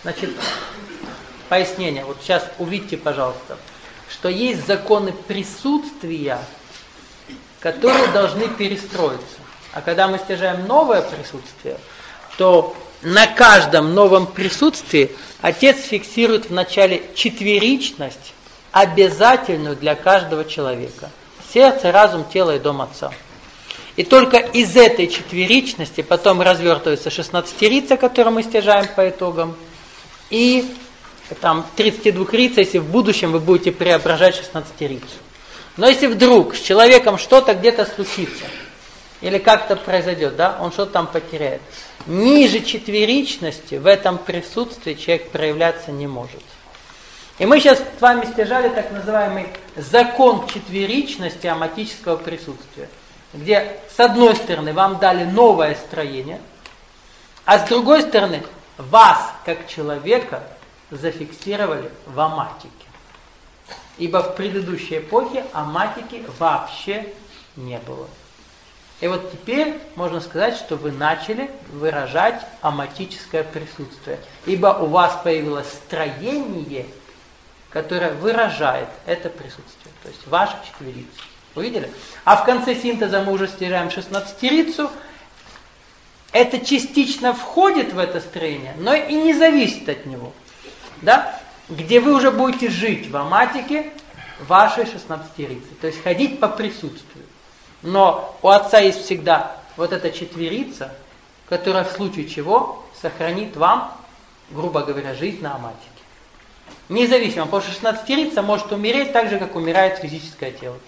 Значит, пояснение. Вот сейчас увидите, пожалуйста, что есть законы присутствия, которые должны перестроиться. А когда мы стяжаем новое присутствие, то на каждом новом присутствии Отец фиксирует вначале четверичность, обязательную для каждого человека. Сердце, разум, тело и дом Отца. И только из этой четверичности потом развертывается 16-рица, которую мы стяжаем по итогам, и там 32-рица, если в будущем вы будете преображать 16-рицу. Но если вдруг с человеком что-то где-то случится, или как-то произойдет, да, он что-то там потеряет, ниже четверичности в этом присутствии человек проявляться не может. И мы сейчас с вами стяжали так называемый закон четверичности аматического присутствия, где с одной стороны вам дали новое строение, а с другой стороны вас, как человека, зафиксировали в аматике. Ибо в предыдущей эпохе аматики вообще не было. И вот теперь можно сказать, что вы начали выражать аматическое присутствие. Ибо у вас появилось строение, которое выражает это присутствие. То есть ваша четверица. Увидели? А в конце синтеза мы уже стяжаем 16-рицу. Это частично входит в это строение, но и не зависит от него. Да? Где вы уже будете жить в аматике вашей 16-рицы. То есть ходить по присутствию. Но у Отца есть всегда вот эта четверица, которая в случае чего сохранит вам, грубо говоря, жизнь на аматике. Независимо, потому что 16-рица может умереть так же, как умирает физическое тело.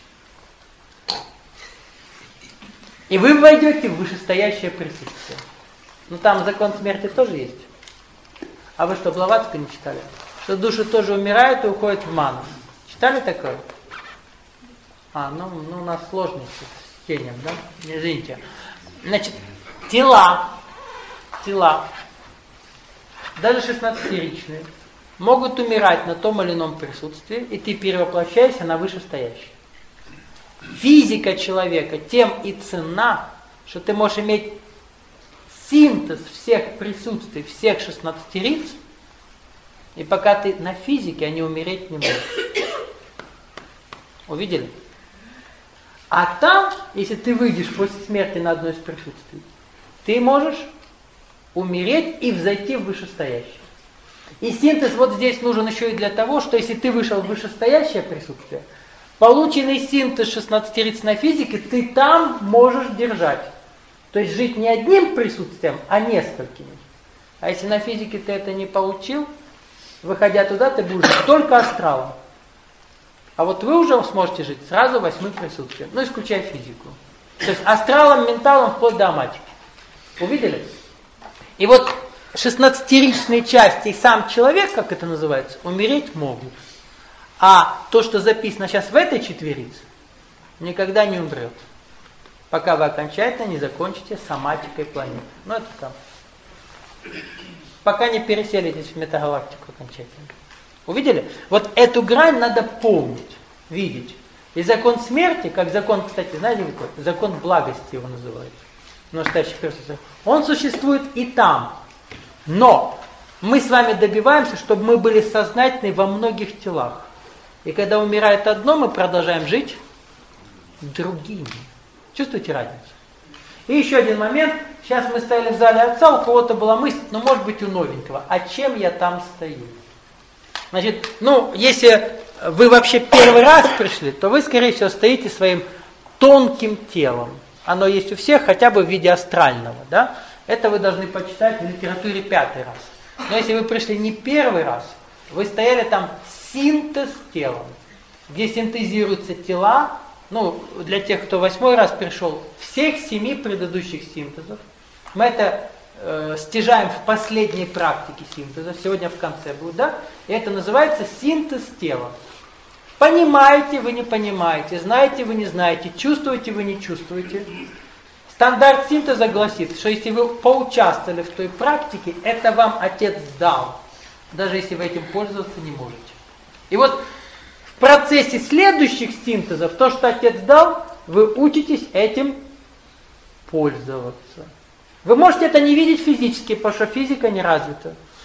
И вы войдете в вышестоящее присутствие. Ну там закон смерти тоже есть. А вы что, Блаватскую не читали? Что души тоже умирают и уходят в ману. Читали такое? Ну у нас сложности с чтением, да? Извините. Значит, тела, даже 16-ричные, могут умирать на том или ином присутствии, и ты перевоплощаешься на вышестоящее. Физика человека тем и ценна, что ты можешь иметь синтез всех присутствий, всех 16-риц, и пока ты на физике, они умереть не могут. Увидели? А там, если ты выйдешь после смерти на одно из присутствий, ты можешь умереть и взойти в вышестоящее. И синтез вот здесь нужен еще и для того, что если ты вышел в вышестоящее присутствие, полученный синтез 16-риц на физике ты там можешь держать. То есть жить не одним присутствием, а несколькими. А если на физике ты это не получил, выходя туда, ты будешь жить только астралом. А вот вы уже сможете жить сразу 8 присутствием, исключая физику. То есть астралом, менталом, вплоть до аматики. Увидели? И вот 16-ричные части и сам человек, как это называется, умереть могут. А то, что записано сейчас в этой четверице, никогда не умрет. Пока вы окончательно не закончите с аматикой планеты. Это там. Пока не переселитесь в метагалактику окончательно. Увидели? Вот эту грань надо помнить, видеть. И закон смерти, как закон, кстати, знаете какой? Закон благости его называют. Настоящий персонаж. Он существует и там. Но мы с вами добиваемся, чтобы мы были сознательны во многих телах. И когда умирает одно, мы продолжаем жить другими. Чувствуете разницу? И еще один момент. Сейчас мы стояли в зале Отца, у кого-то была мысль, может быть у новенького, а чем я там стою? Значит, если вы вообще первый раз пришли, то вы, скорее всего, стоите своим тонким телом. Оно есть у всех, хотя бы в виде астрального, да? Это вы должны почитать в литературе 5-й раз. Но если вы пришли не первый раз, вы стояли там синтез телом, где синтезируются тела, для тех, кто 8-й раз пришел, всех 7 предыдущих синтезов. Мы это стяжаем в последней практике синтеза, сегодня в конце будет, да? И это называется синтез тела. Понимаете вы не понимаете, знаете вы не знаете, чувствуете вы не чувствуете. Стандарт синтеза гласит, что если вы поучаствовали в той практике, это вам Отец дал, даже если вы этим пользоваться не можете. И вот в процессе следующих синтезов, то, что Отец дал, вы учитесь этим пользоваться. Вы можете это не видеть физически, потому что физика не развита.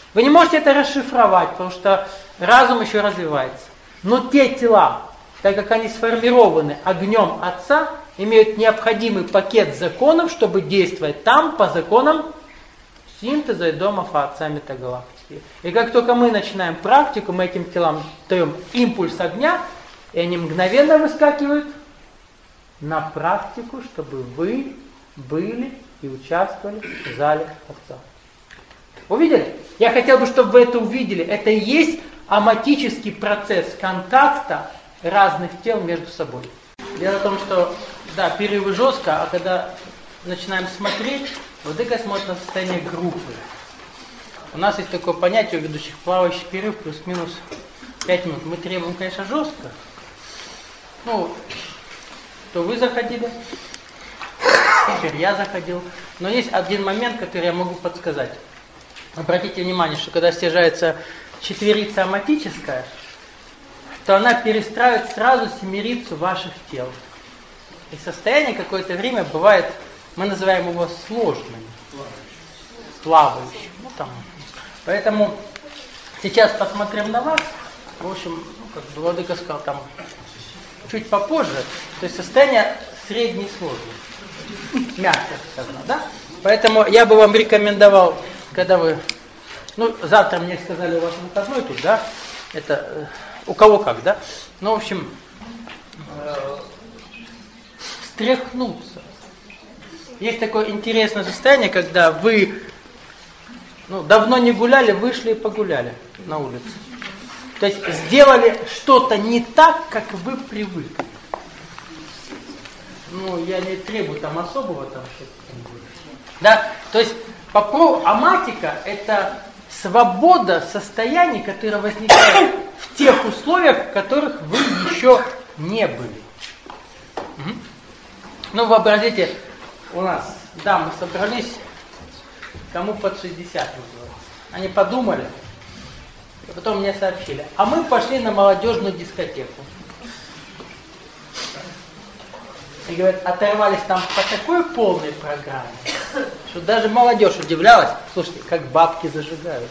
Вы не можете это расшифровать, потому что разум еще развивается. Но те тела, так как они сформированы огнем Отца, имеют необходимый пакет законов, чтобы действовать там по законам синтеза и домов Отца метагалактики. И как только мы начинаем практику, мы этим телам даем импульс огня, и они мгновенно выскакивают на практику, чтобы вы были и участвовали в зале Отца. Увидели? Я хотел бы, чтобы вы это увидели. Это и есть аматический процесс контакта разных тел между собой. Дело в том, что, да, перерывы жестко, а когда начинаем смотреть, владыка смотрит на состояние группы. У нас есть такое понятие у ведущих: плавающий перерыв плюс-минус 5 минут. Мы требуем, конечно, жестко. Ну, то вы заходили, теперь я заходил. Но есть один момент, который я могу подсказать. Обратите внимание, что когда стяжается четверица аматическая, то она перестраивает сразу семерицу ваших тел. И состояние какое-то время бывает, мы называем его сложным, плавающим. Ну, там. Поэтому сейчас посмотрим на вас. В общем, как бы владыка сказал, там чуть попозже, то есть состояние средней сложности. Мягко сказано, да? Поэтому я бы вам рекомендовал, когда вы, ну, завтра мне сказали, у вас выходной тут, да? Это у кого как, да? Ну, в общем, встряхнуться. Есть такое интересное состояние, когда вы, ну, давно не гуляли, вышли и погуляли на улице. То есть сделали что-то не так, как вы привыкли. Ну, я не требую там особого там что-то. Да? То есть аматика – это свобода состояний, которые возникают в тех условиях, в которых вы еще не были. Угу. Ну, вообразите, у нас дамы собрались, кому под 60 называется. Они подумали, и потом мне сообщили. А мы пошли на молодежную дискотеку. И говорят, оторвались там по такой полной программе, что даже молодежь удивлялась. Слушайте, как бабки зажигают.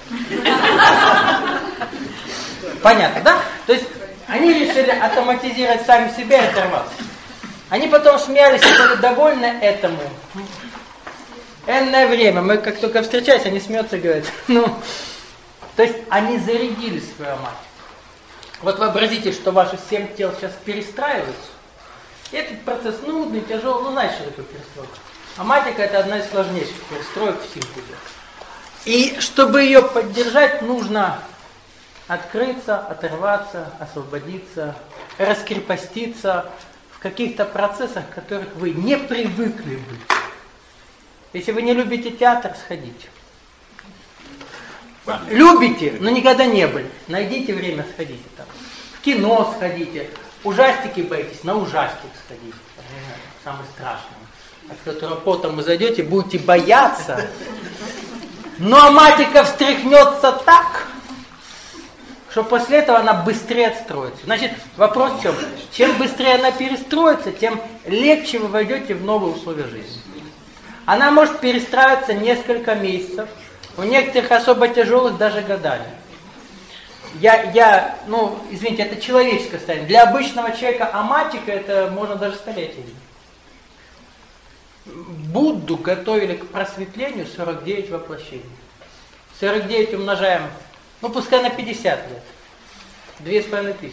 Понятно, да? То есть они решили автоматизировать сами себя и оторваться. Они потом смеялись и были довольны этому. Энное время. Мы как только встречаемся, они смеются и говорят, ну... То есть они зарядили свою аматику. Вот вообразите, что ваши 7 тел сейчас перестраиваются. И этот процесс нудный, тяжелый, ну знаете, что такое перестройка. Аматика – это одна из сложнейших перестроек в синтезе. И чтобы ее поддержать, нужно открыться, оторваться, освободиться, раскрепоститься в каких-то процессах, в которых вы не привыкли быть. Если вы не любите театр, сходите. Любите, но никогда не были. Найдите время, сходите там. В кино сходите. Ужастики боитесь, на ужастик сходите. Самый страшный. От которого потом вы зайдете, будете бояться. Но аматика встряхнется так, что после этого она быстрее отстроится. Значит, вопрос в чем? Чем быстрее она перестроится, тем легче вы войдете в новые условия жизни. Она может перестраиваться несколько месяцев. У некоторых особо тяжелых даже годами. Ну, извините, это человеческое состояние. Для обычного человека аматика это можно даже столетиями. Будду готовили к просветлению 49 воплощений. 49 умножаем, ну пускай на 50 лет. 2500.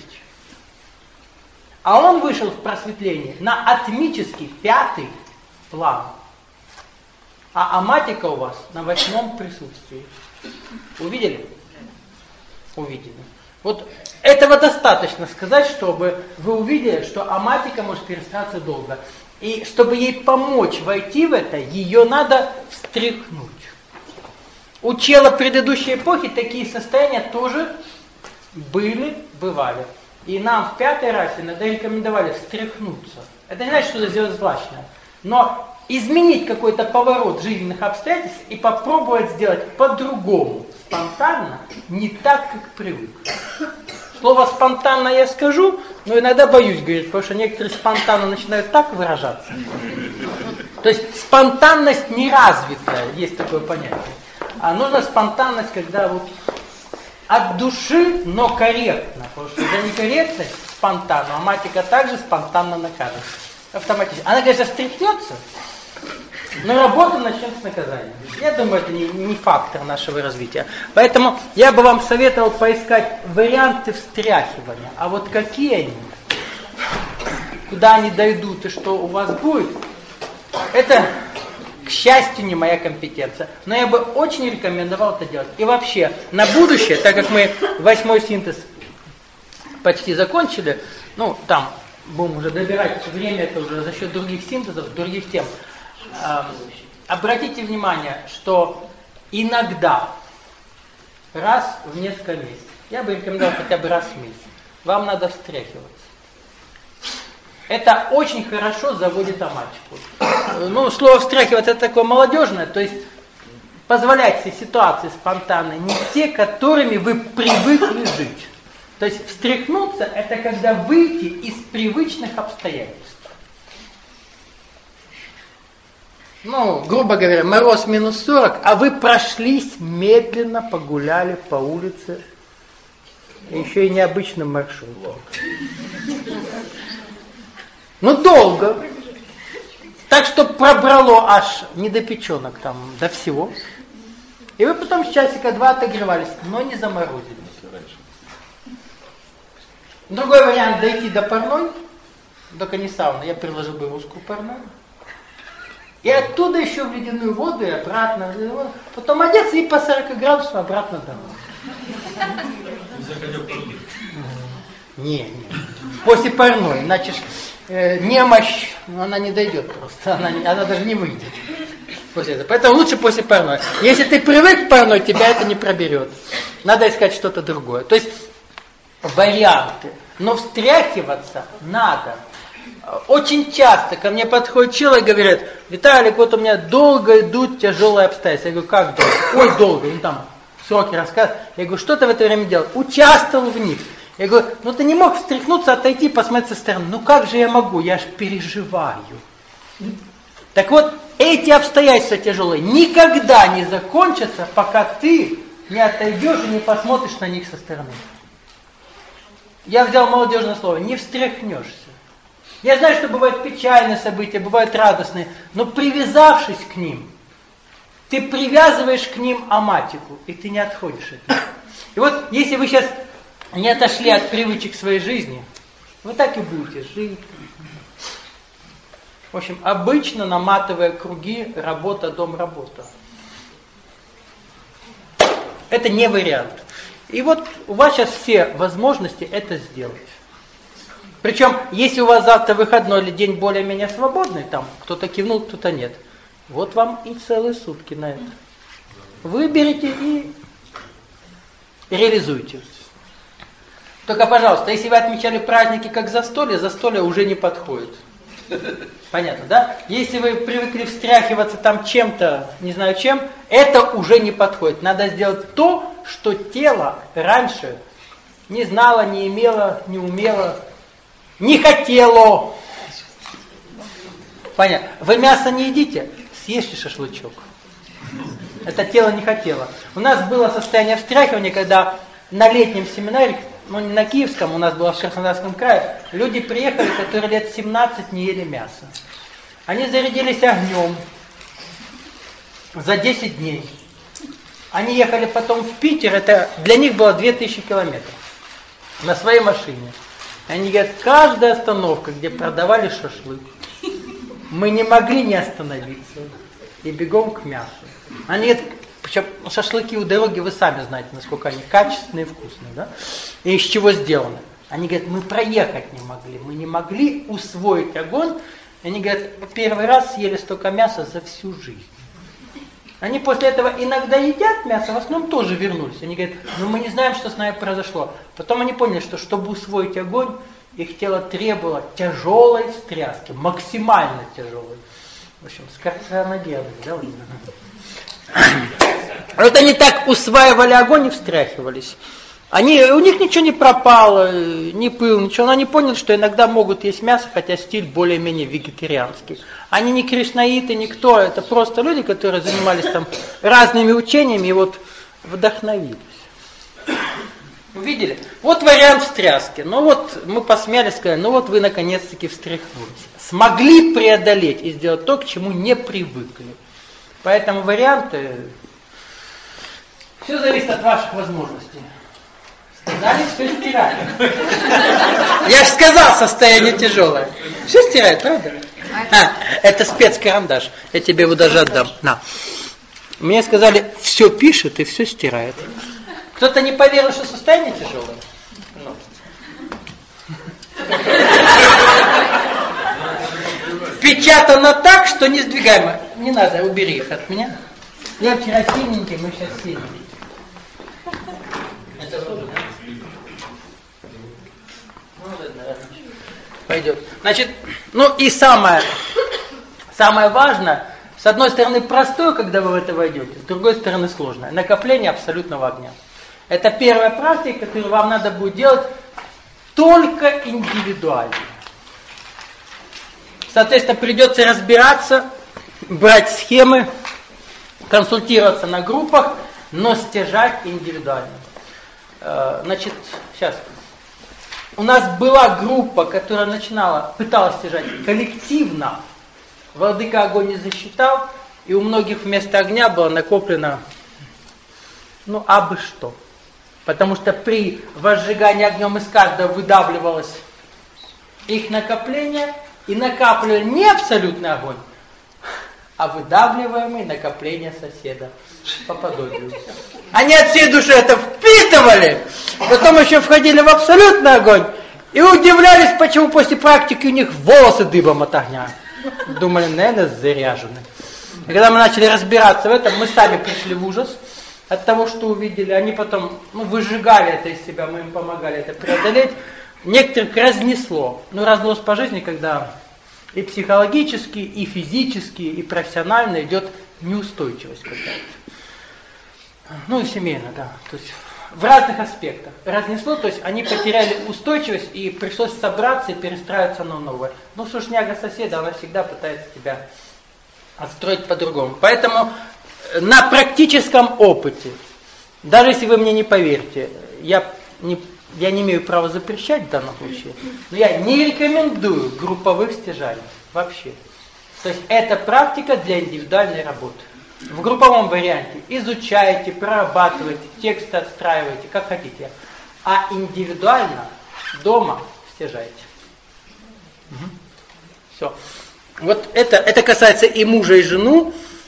А он вышел в просветление на атмический 5-й план. А аматика у вас на 8-м присутствии. Увидели? Увидели. Вот этого достаточно сказать, чтобы вы увидели, что аматика может перестраиваться долго. И чтобы ей помочь войти в это, ее надо встряхнуть. У чела предыдущей эпохи такие состояния тоже бывали. И нам в 5-й расе иногда рекомендовали встряхнуться. Это не значит, что это сделать злачное. Но изменить какой-то поворот жизненных обстоятельств и попробовать сделать по-другому, спонтанно, не так, как привык. Слово «спонтанно» я скажу, но иногда боюсь говорить, потому что некоторые спонтанно начинают так выражаться. То есть спонтанность неразвитая, есть такое понятие. А нужна спонтанность, когда вот от души, но корректно. Потому что за некорректность спонтанно, а матика также спонтанно накажет. Автоматически. Она, конечно, встряхнется, но работа начнется с наказания. Я думаю, это не фактор нашего развития. Поэтому я бы вам советовал поискать варианты встряхивания. А вот какие они, куда они дойдут и что у вас будет, это, к счастью, не моя компетенция. Но я бы очень рекомендовал это делать. И вообще, на будущее, так как мы 8-й синтез почти закончили, ну, там будем уже добирать время, это уже за счет других синтезов, других тем. Обратите внимание, что иногда, раз в несколько месяцев, я бы рекомендовал хотя бы раз в месяц, вам надо встряхиваться. Это очень хорошо заводит аматику. Ну, слово встряхиваться это такое молодежное, то есть позволять себе ситуации спонтанные, не те, которыми вы привыкли жить. То есть встряхнуться это когда выйти из привычных обстоятельств. Ну, грубо говоря, мороз минус 40, а вы прошлись медленно, погуляли по улице, еще и необычным маршрутом. Ну, долго. Так что пробрало аж не до печенок, там, до всего. И вы потом часика 2 отогревались, но не заморозились. Другой вариант дойти до парной, только не сауны, я приложил бы русскую парную. И оттуда еще в ледяную воду и обратно. Потом одеться и по 40 градусов обратно домой. Не. После парной, иначе немощь, она не дойдет просто, она даже не выйдет. После этого. Поэтому лучше после парной. Если ты привык к парной, тебя это не проберет. Надо искать что-то другое. То есть варианты. Но встряхиваться надо. Очень часто ко мне подходит человек и говорит: Виталик, вот у меня долго идут тяжелые обстоятельства. Я говорю: как долго? Ой, долго. Ну там сроки рассказывают. Я говорю: что ты в это время делал? Участвовал в них. Я говорю: ну ты не мог встряхнуться, отойти, посмотреть со стороны. Ну как же я могу? Я ж переживаю. Так вот, эти обстоятельства тяжелые никогда не закончатся, пока ты не отойдешь и не посмотришь на них со стороны. Я взял молодежное слово: не встряхнешься. Я знаю, что бывают печальные события, бывают радостные, но привязавшись к ним, ты привязываешь к ним аматику, и ты не отходишь от них. И вот если вы сейчас не отошли от привычек своей жизни, вы так и будете жить. В общем, обычно наматывая круги, работа, дом, работа. Это не вариант. И вот у вас сейчас все возможности это сделать. Причем, если у вас завтра выходной или день более-менее свободный, там кто-то кивнул, кто-то нет, вот вам и целые сутки на это. Выберите и реализуйте. Только, пожалуйста, если вы отмечали праздники как застолье уже не подходит. Понятно, да? Если вы привыкли встряхиваться там чем-то, не знаю чем, это уже не подходит. Надо сделать то, что тело раньше не знало, не имело, не умело, не хотело. Понятно. Вы мясо не едите, съешьте шашлычок. Это тело не хотело. У нас было состояние встряхивания, когда на летнем семинаре, ну не на Киевском, у нас было в Краснодарском крае, люди приехали, которые лет 17 не ели мясо. Они зарядились огнем за 10 дней. Они ехали потом в Питер, это для них было 2000 километров на своей машине. Они говорят: каждая остановка, где продавали шашлык, мы не могли не остановиться и бегом к мясу. Они говорят, причем шашлыки у дороги, вы сами знаете, насколько они качественные и вкусные, да? И из чего сделаны. Они говорят: мы проехать не могли, мы не могли усвоить огонь. И они говорят: первый раз съели столько мяса за всю жизнь. Они после этого иногда едят мясо, в основном тоже вернулись. Они говорят: ну мы не знаем, что с нами произошло. Потом они поняли, что чтобы усвоить огонь, их тело требовало тяжелой встряски, максимально тяжелой. В общем, скорпионогенной, да? Вот они так усваивали огонь и встряхивались. У них ничего не пропало, не пыл, ничего. Но они поняли, что иногда могут есть мясо, хотя стиль более-менее вегетарианский. Они не кришнаиты, никто. Это просто люди, которые занимались там разными учениями и вот вдохновились. Увидели? Вот вариант встряски. Ну вот мы посмеялись, сказали, ну вот вы наконец-таки встряхнулись. Смогли преодолеть и сделать то, к чему не привыкли. Поэтому варианты... Все зависит от ваших возможностей. Сказали, все стирали. Я же сказал, состояние тяжелое. Все стирает, правда? Это спецкарандаш. Я тебе его даже отдам. На. Мне сказали, все пишет и все стирает. Кто-то не поверил, что состояние тяжелое? Печатано так, что не сдвигаемо. Не надо, убери их от меня. Я вчера синенький, мы сейчас синенький. Это тоже, да? Пойдет. Значит, ну и самое важное, с одной стороны простое, когда вы в это войдете, с другой стороны сложное. Накопление абсолютного огня. Это первая практика, которую вам надо будет делать только индивидуально. Соответственно, придется разбираться, брать схемы, консультироваться на группах, но стяжать индивидуально. Значит, сейчас. У нас была группа, которая пыталась стяжать коллективно. Владыка огонь не засчитал, и у многих вместо огня было накоплено, абы что. Потому что при возжигании огнем из каждого выдавливалось их накопление, и накапливали не абсолютный огонь, а выдавливаемые накопления соседа по подобию. Они от всей души это впитывали, потом еще входили в абсолютный огонь и удивлялись, почему после практики у них волосы дыбом от огня. Думали, наверное, заряжены. И когда мы начали разбираться в этом, мы сами пришли в ужас от того, что увидели. Они потом выжигали это из себя, мы им помогали это преодолеть. Некоторых разнесло. Разнос по жизни, когда и психологически, и физически, и профессионально идет неустойчивость какая-то. И семейно, да. То есть в разных аспектах. Разнесло, то есть они потеряли устойчивость, и пришлось собраться и перестраиваться на новое. Шушняга соседа, она всегда пытается тебя отстроить по-другому. Поэтому на практическом опыте, даже если вы мне не поверите, я не имею права запрещать в данном случае, но я не рекомендую групповых стяжаний вообще. То есть это практика для индивидуальной работы. В групповом варианте изучаете, прорабатываете, тексты отстраиваете, как хотите. А индивидуально дома стяжаете. Все. Вот это касается и мужа, и жену,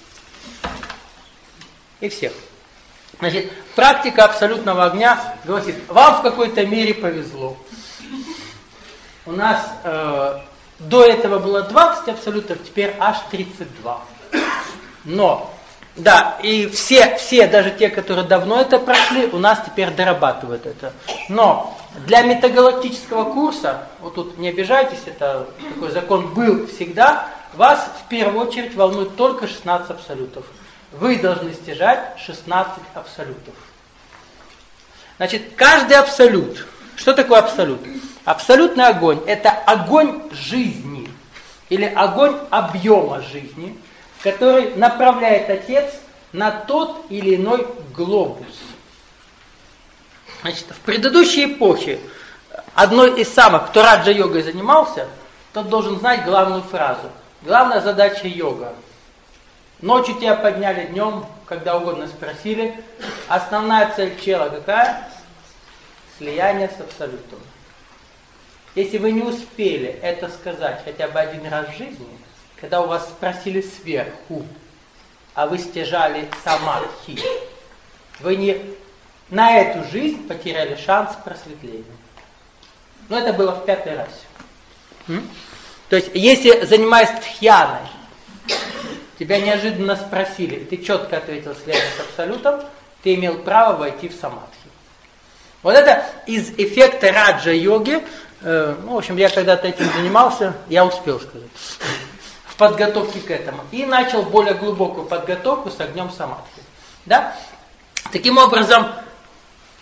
и всех. Значит, практика абсолютного огня гласит, вам в какой-то мере повезло. У нас до этого было 20 абсолютов, теперь аж 32. Но, да, и все, даже те, которые давно это прошли, у нас теперь дорабатывают это. Но для метагалактического курса, вот тут не обижайтесь, это такой закон был всегда, вас в первую очередь волнует только 16 абсолютов. Вы должны стяжать 16 абсолютов. Значит, каждый абсолют. Что такое абсолют? Абсолютный огонь – это огонь жизни. Или огонь объема жизни, который направляет Отец на тот или иной глобус. Значит, в предыдущей эпохе одной из самых, кто раджа-йогой занимался, тот должен знать главную фразу. Главная задача йога. Ночью тебя подняли, днем, когда угодно спросили. Основная цель чела какая? Слияние с абсолютом. Если вы не успели это сказать хотя бы один раз в жизни, когда у вас спросили сверху, а вы стяжали самадхи, вы не на эту жизнь потеряли шанс просветления. Но это было в 5-й раз. То есть, если занимаясь дхьяной, тебя неожиданно спросили, и ты четко ответил слияние с абсолютом, ты имел право войти в самадхи. Вот это из эффекта раджа-йоги, в общем, я когда-то этим занимался, я успел сказать, в подготовке к этому. И начал более глубокую подготовку с огнем самадхи. Да? Таким образом,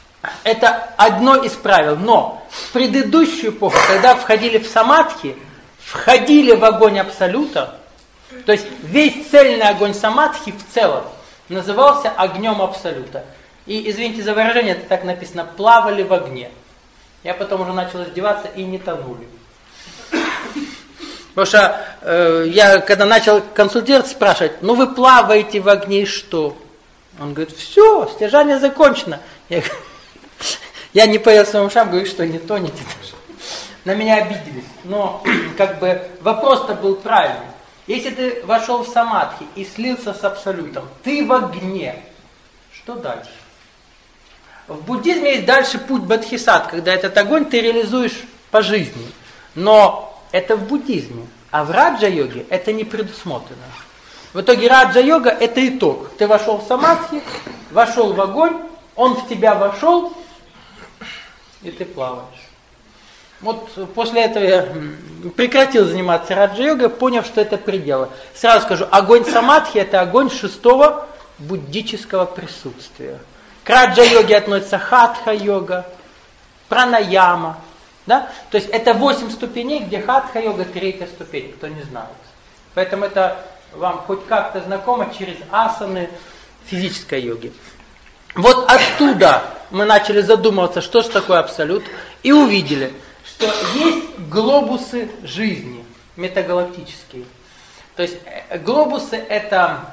Это одно из правил. Но в предыдущую эпоху, когда входили в самадхи, входили в огонь Абсолюта, то есть весь цельный огонь самадхи в целом назывался огнем Абсолюта. И, извините за выражение, это так написано, плавали в огне. Я потом уже начал издеваться и не тонули. Потому что я, когда начал консультировать, спрашивать, ну вы плаваете в огне и что? Он говорит, все, стяжание закончено. Я не поверил своим ушам, говорю, что не тонете даже. На меня обиделись. Но как бы вопрос-то был правильный. Если ты вошел в самадхи и слился с Абсолютом, ты в огне. Что дальше? В буддизме есть дальше путь бодхисаттв, когда этот огонь ты реализуешь по жизни. Но это в буддизме. А в раджа-йоге это не предусмотрено. В итоге раджа-йога это итог. Ты вошел в самадхи, вошел в огонь, он в тебя вошел, и ты плаваешь. Вот после этого я прекратил заниматься раджа-йогой, поняв, что это пределы. Сразу скажу, огонь самадхи это огонь 6-го буддического присутствия. К раджа-йоге относится хатха-йога, пранаяма. Да? То есть это 8 ступеней, где хатха-йога 3-я ступень, кто не знает. Поэтому это вам хоть как-то знакомо через асаны физической йоги. Вот оттуда мы начали задумываться, что же такое Абсолют, и увидели, что есть глобусы жизни, метагалактические. То есть глобусы это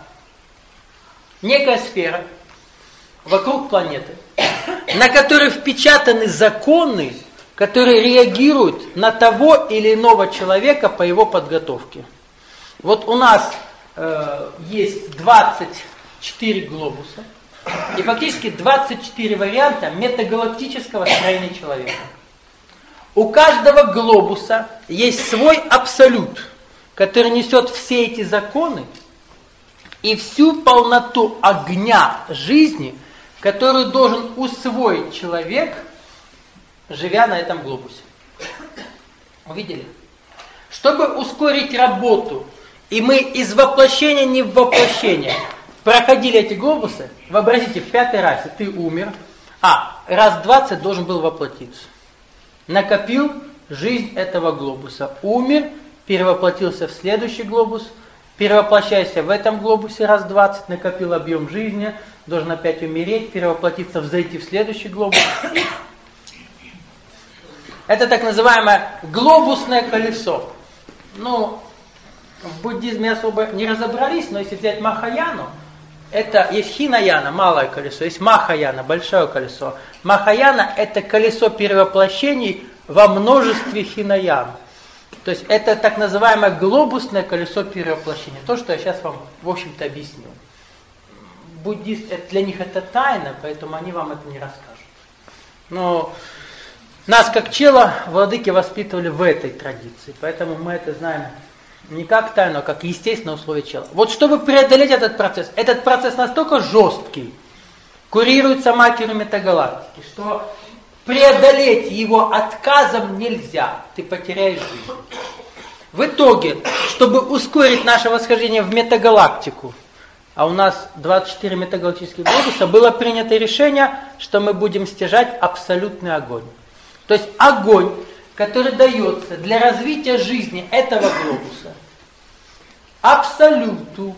некая сфера вокруг планеты, на которой впечатаны законы, которые реагируют на того или иного человека по его подготовке. Вот у нас есть 24 глобуса, и фактически 24 варианта метагалактического строения человека. У каждого глобуса есть свой абсолют, который несет все эти законы и всю полноту огня жизни, которую должен усвоить человек, живя на этом глобусе. Увидели? Чтобы ускорить работу, и мы из воплощения не в воплощение проходили эти глобусы, вообразите, в 5-й расе ты умер, раз 20 должен был воплотиться. Накопил жизнь этого глобуса, умер, перевоплотился в следующий глобус, перевоплощайся в этом глобусе раз 20, накопил объем жизни, должен опять умереть, перевоплотиться, взойти в следующий глобус. Это так называемое глобусное колесо. В буддизме особо не разобрались, но если взять Махаяну, это есть Хинаяна, малое колесо, есть Махаяна, большое колесо. Махаяна это колесо перевоплощений во множестве Хинаян. То есть это так называемое глобусное колесо перевоплощения. То, что я сейчас вам, в общем-то, объяснил. Буддисты, для них это тайна, поэтому они вам это не расскажут. Но нас, как чела, владыки воспитывали в этой традиции, поэтому мы это знаем не как тайну, а как естественное условие чела. Вот чтобы преодолеть этот процесс настолько жесткий, курируется матерью метагалактики, что преодолеть его отказом нельзя, ты потеряешь жизнь. В итоге, чтобы ускорить наше восхождение в метагалактику, а у нас 24 метагалактических глобуса, было принято решение, что мы будем стяжать абсолютный огонь. То есть огонь, который дается для развития жизни этого глобуса, абсолюту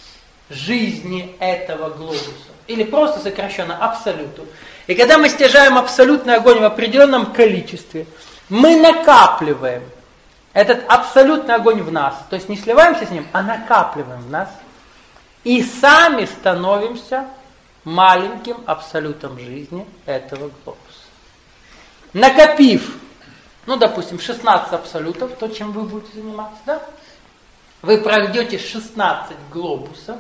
жизни этого глобуса, или просто сокращенно абсолюту. И когда мы стяжаем абсолютный огонь в определенном количестве, мы накапливаем этот абсолютный огонь в нас, то есть не сливаемся с ним, а накапливаем в нас, и сами становимся маленьким абсолютом жизни этого глобуса. Накопив, допустим, 16 абсолютов, то, чем вы будете заниматься, да? Вы пройдете 16 глобусов,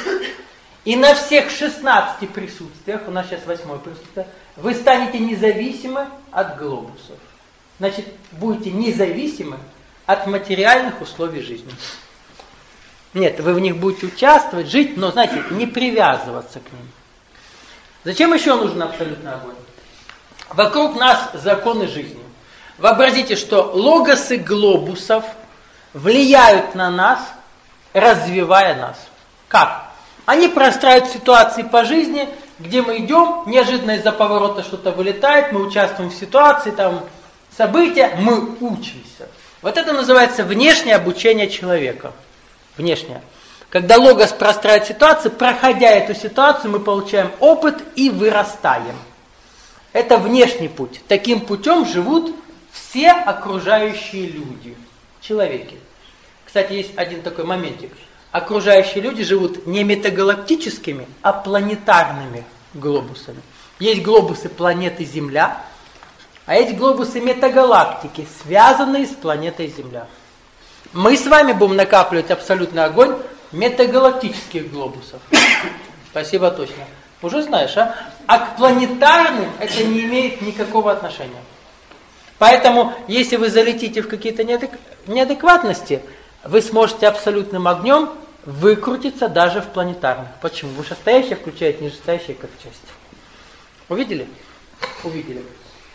и на всех 16 присутствиях, у нас сейчас 8-е присутствие, вы станете независимы от глобусов. Значит, будете независимы от материальных условий жизни. Нет, вы в них будете участвовать, жить, но, знаете, не привязываться к ним. Зачем еще нужен абсолютный огонь? Вокруг нас законы жизни. Вообразите, что логосы глобусов влияют на нас, развивая нас. Как? Они простраивают ситуации по жизни, где мы идем, неожиданно из-за поворота что-то вылетает, мы участвуем в ситуации, там события, мы учимся. Вот это называется внешнее обучение человека. Внешнее. Когда логос простраивает ситуацию, проходя эту ситуацию, мы получаем опыт и вырастаем. Это внешний путь. Таким путем живут все окружающие люди, человеки. Кстати, есть один такой моментик. Окружающие люди живут не метагалактическими, а планетарными глобусами. Есть глобусы планеты Земля, а есть глобусы метагалактики, связанные с планетой Земля. Мы с вами будем накапливать абсолютный огонь метагалактических глобусов. Спасибо, точно. Уже знаешь, а? А к планетарным это не имеет никакого отношения. Поэтому, если вы залетите в какие-то неадекватности, вы сможете абсолютным огнем выкрутиться даже в планетарных. Почему? Вышестоящее включает нижестоящее как часть. Увидели? Увидели.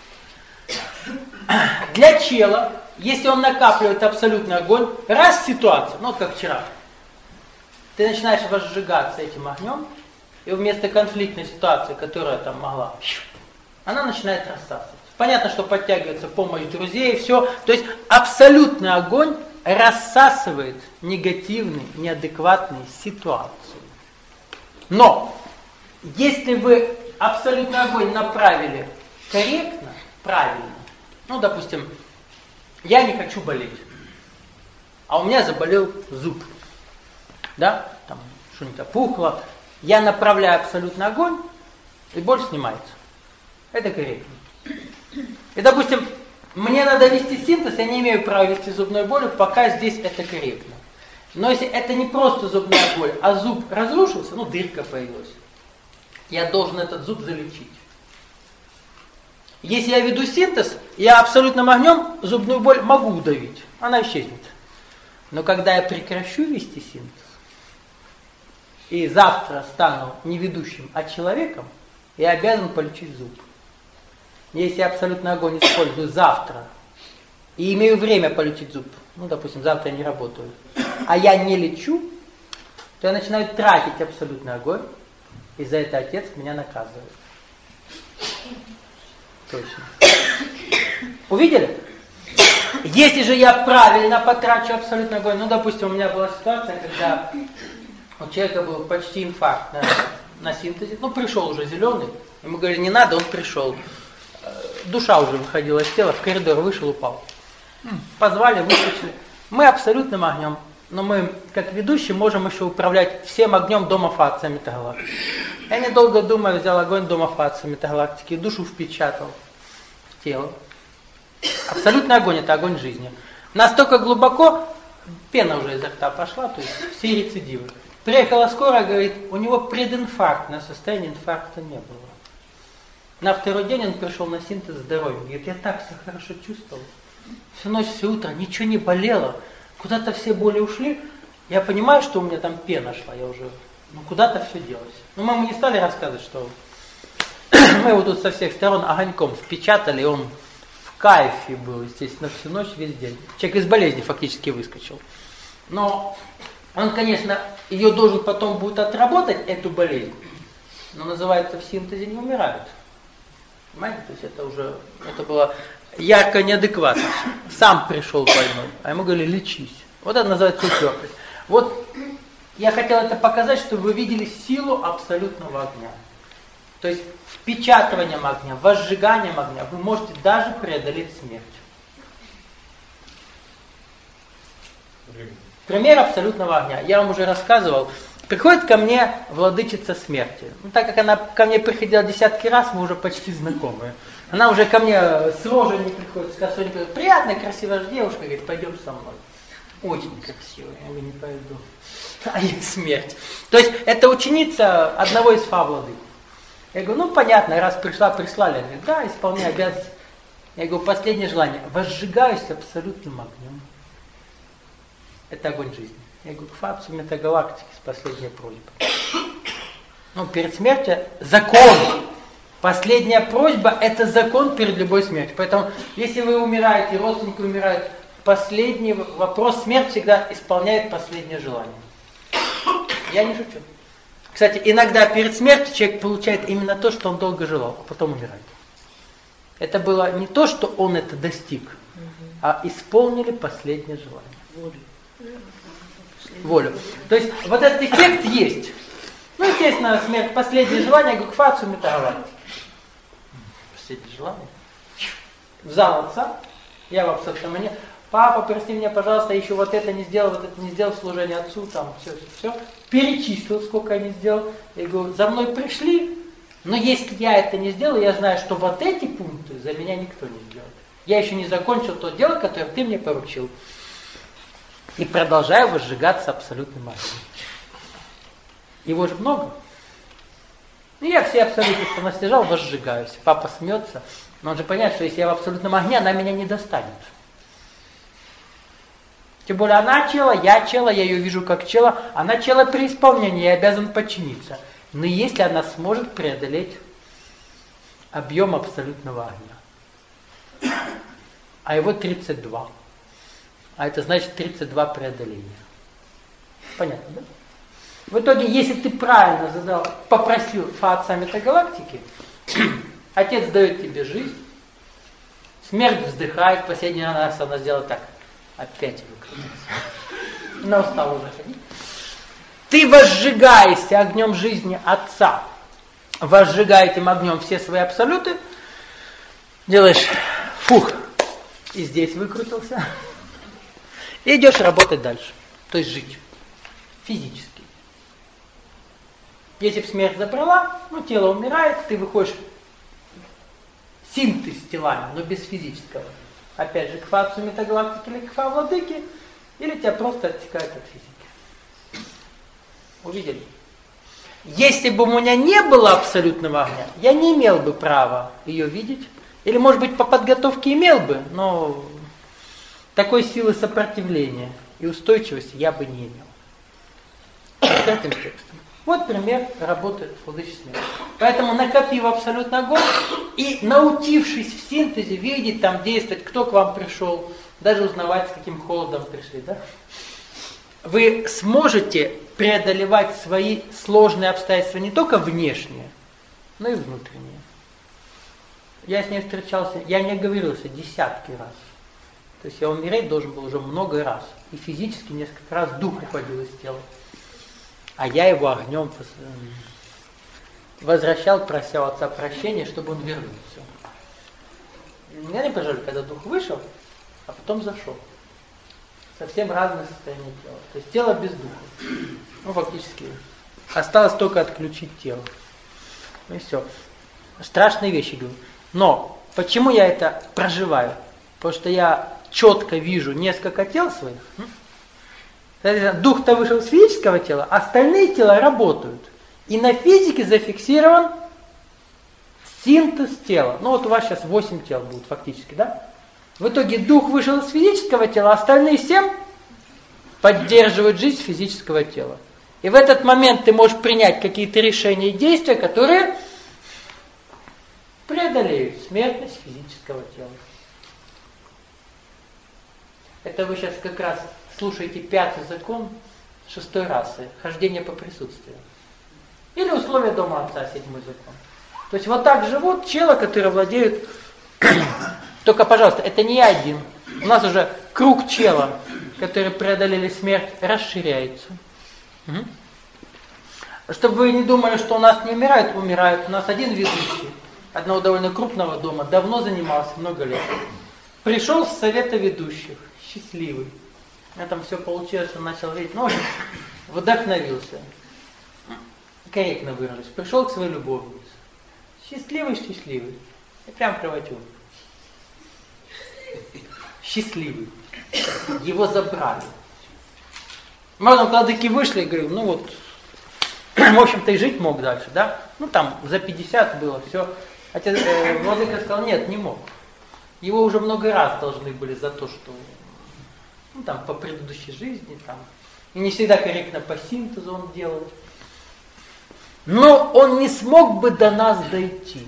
Для чела, если он накапливает абсолютный огонь, раз ситуация, ну вот как вчера, ты начинаешь возжигаться этим огнем, и вместо конфликтной ситуации, которая там могла, она начинает рассасываться. Понятно, что подтягивается помощь друзей, все. То есть абсолютный огонь рассасывает негативные, неадекватные ситуации. Но, если вы абсолютный огонь направили корректно, правильно, ну, допустим, я не хочу болеть, а у меня заболел зуб, да, там что-нибудь опухло, я направляю абсолютный огонь, и боль снимается. Это корректно. И, допустим, мне надо вести синтез, я не имею права вести зубную боль, пока здесь это корректно. Но если это не просто зубная боль, а зуб разрушился, ну, дырка появилась, я должен этот зуб залечить. Если я веду синтез, я абсолютным огнем зубную боль могу удавить, она исчезнет. Но когда я прекращу вести синтез, и завтра стану не ведущим, а человеком, я обязан полечить зуб. Если я абсолютный огонь использую завтра, и имею время полечить зуб, ну, допустим, завтра я не работаю, а я не лечу, то я начинаю тратить абсолютный огонь, и за это отец меня наказывает. Точно. Увидели? Если же я правильно потрачу абсолютный огонь, ну, допустим, у меня была ситуация, когда у человека был почти инфаркт на синтезе, ну, пришел уже зеленый, ему говорили, не надо, он пришел. Душа уже выходила из тела, в коридор вышел, упал. Позвали, выключили. Мы абсолютным огнем, но мы, как ведущие, можем еще управлять всем огнем дома Фация Метагалактики. Я недолго думая, взял огонь дома Фация Метагалактики, душу впечатал в тело. Абсолютный огонь – это огонь жизни. Настолько глубоко, пена уже изо рта пошла, то есть все рецидивы. Приехала скорая, говорит, у него прединфарктное состояние, инфаркта не было. На второй день он пришел на синтез здоровья. Говорит, я так себя хорошо чувствовал. Всю ночь, все утро, ничего не болело. Куда-то все боли ушли. Я понимаю, что у меня там пена шла. Я уже, куда-то все делось. Но мы ему не стали рассказывать, что мы его тут со всех сторон огоньком впечатали. Он в кайфе был, естественно, всю ночь, весь день. Человек из болезни фактически выскочил. Но он, конечно, ее должен потом будет отработать, эту болезнь. Но называется в синтезе не умирают. Понимаете? То есть это было ярко неадекватно. Сам пришел больной, а ему говорили, лечись. Вот это называется упертость. Вот я хотел это показать, чтобы вы видели силу абсолютного огня. То есть впечатыванием огня, возжиганием огня вы можете даже преодолеть смерть. Пример абсолютного огня. Я вам уже рассказывал. Приходит ко мне владычица смерти. Так как она ко мне приходила десятки раз, мы уже почти знакомы. Она уже ко мне с рожей не приходит, с косой не приходит. Приятная, красивая девушка, говорит, пойдем со мной. Очень красивая, я говорю, не пойду. А я смерть. То есть это ученица одного из владык. Я говорю, понятно, раз пришла, прислали. Она говорит, да, исполняю обязанность. Я говорю, последнее желание. Возжигаюсь абсолютным огнем. Это огонь жизни. Я говорю, к Фацию Метагалактики с последней просьбой. Перед смертью закон. Последняя просьба – это закон перед любой смертью. Поэтому, если вы умираете, родственники умирают, последний вопрос, смерть всегда исполняет последнее желание. Я не шучу. Кстати, иногда перед смертью человек получает именно то, что он долго желал, а потом умирает. Это было не то, что он это достиг, а исполнили последнее желание. Волю. То есть вот этот эффект есть. Ну, естественно, смерть, последнее желание, гукфацу метагалактики. Последнее желание. В зал отца, я в абсолютном не. Папа, прости меня, пожалуйста, еще вот это не сделал в служение отцу, там, все. Перечислил, сколько я не сделал. Я говорю, за мной пришли, но если я это не сделал, я знаю, что вот эти пункты за меня никто не сделает. Я еще не закончил то дело, которое ты мне поручил. И продолжаю возжигаться абсолютным огнем. Его же много. И я все абсолютно, что настижал, возжигаюсь. Папа смеется, но он же понимает, что если я в абсолютном огне, она меня не достанет. Тем более она чела, я ее вижу как чела, она чела при исполнении, я обязан подчиниться. Но если она сможет преодолеть объем абсолютного огня, а его 32, а это значит 32 преодоления. Понятно, да? В итоге, если ты правильно попросил Отца Метагалактики, Отец дает тебе жизнь, смерть вздыхает, последний раз она сделала так. Опять выкрутился. Но устал уже ходить. Ты возжигаешься огнем жизни Отца. Возжигая этим огнем все свои абсолюты. Делаешь фух. И здесь выкрутился. И идешь работать дальше. То есть жить. Физически. Если бы смерть забрала, тело умирает, ты выходишь синтез телами, но без физического. Опять же, к фацу метагалактики или к фа владыки, или тебя просто отсекают от физики. Увидели? Если бы у меня не было абсолютного огня, я не имел бы права ее видеть. Или, может быть, по подготовке имел бы, но такой силы сопротивления и устойчивости я бы не имел. С этим текстом. Вот пример работы владычества смерти. Поэтому, накопив абсолютно огонь и научившись в синтезе видеть, там действовать, кто к вам пришел, даже узнавать, с каким холодом пришли, да? Вы сможете преодолевать свои сложные обстоятельства не только внешние, но и внутренние. Я с ней встречался, я не оговорился десятки раз. То есть я умереть должен был уже много раз. И физически несколько раз дух уходил из тела. А я его огнем возвращал, прося у Отца прощения, чтобы он вернулся. Меня не пожалели, когда дух вышел, а потом зашел. Совсем разное состояние тела. То есть тело без духа. Фактически. Осталось только отключить тело. И все. Страшные вещи говорю. Но почему я это проживаю? Потому что я четко вижу несколько тел своих. Дух-то вышел с физического тела, остальные тела работают. И на физике зафиксирован синтез тела. У вас сейчас 8 тел будет фактически, да? В итоге дух вышел из физического тела, остальные 7 поддерживают жизнь физического тела. И в этот момент ты можешь принять какие-то решения и действия, которые преодолеют смертность физического тела. Это вы сейчас как раз слушаете 5-й закон 6-й расы, хождение по присутствию. Или условия дома Отца, 7-й закон. То есть вот так живут челы, которые владеют... Только, пожалуйста, это не я один. У нас уже круг чела, которые преодолели смерть, расширяется. Чтобы вы не думали, что у нас не умирают, умирают. У нас один ведущий одного довольно крупного дома давно занимался, много лет. Пришел с совета ведущих, счастливый. У меня там все получилось, он начал видеть, вдохновился. Корректно выражусь. Пришел к своей любовнице. Счастливый. И прям в кровати умер. Счастливый. Его забрали. Мы потом таки вышли и говорим, в общем-то и жить мог дальше, да? Там за 50 было, все. Отец владыка сказал, нет, не мог. Его уже много раз должны были за то, что по предыдущей жизни, и не всегда корректно по синтезу он делал. Но он не смог бы до нас дойти.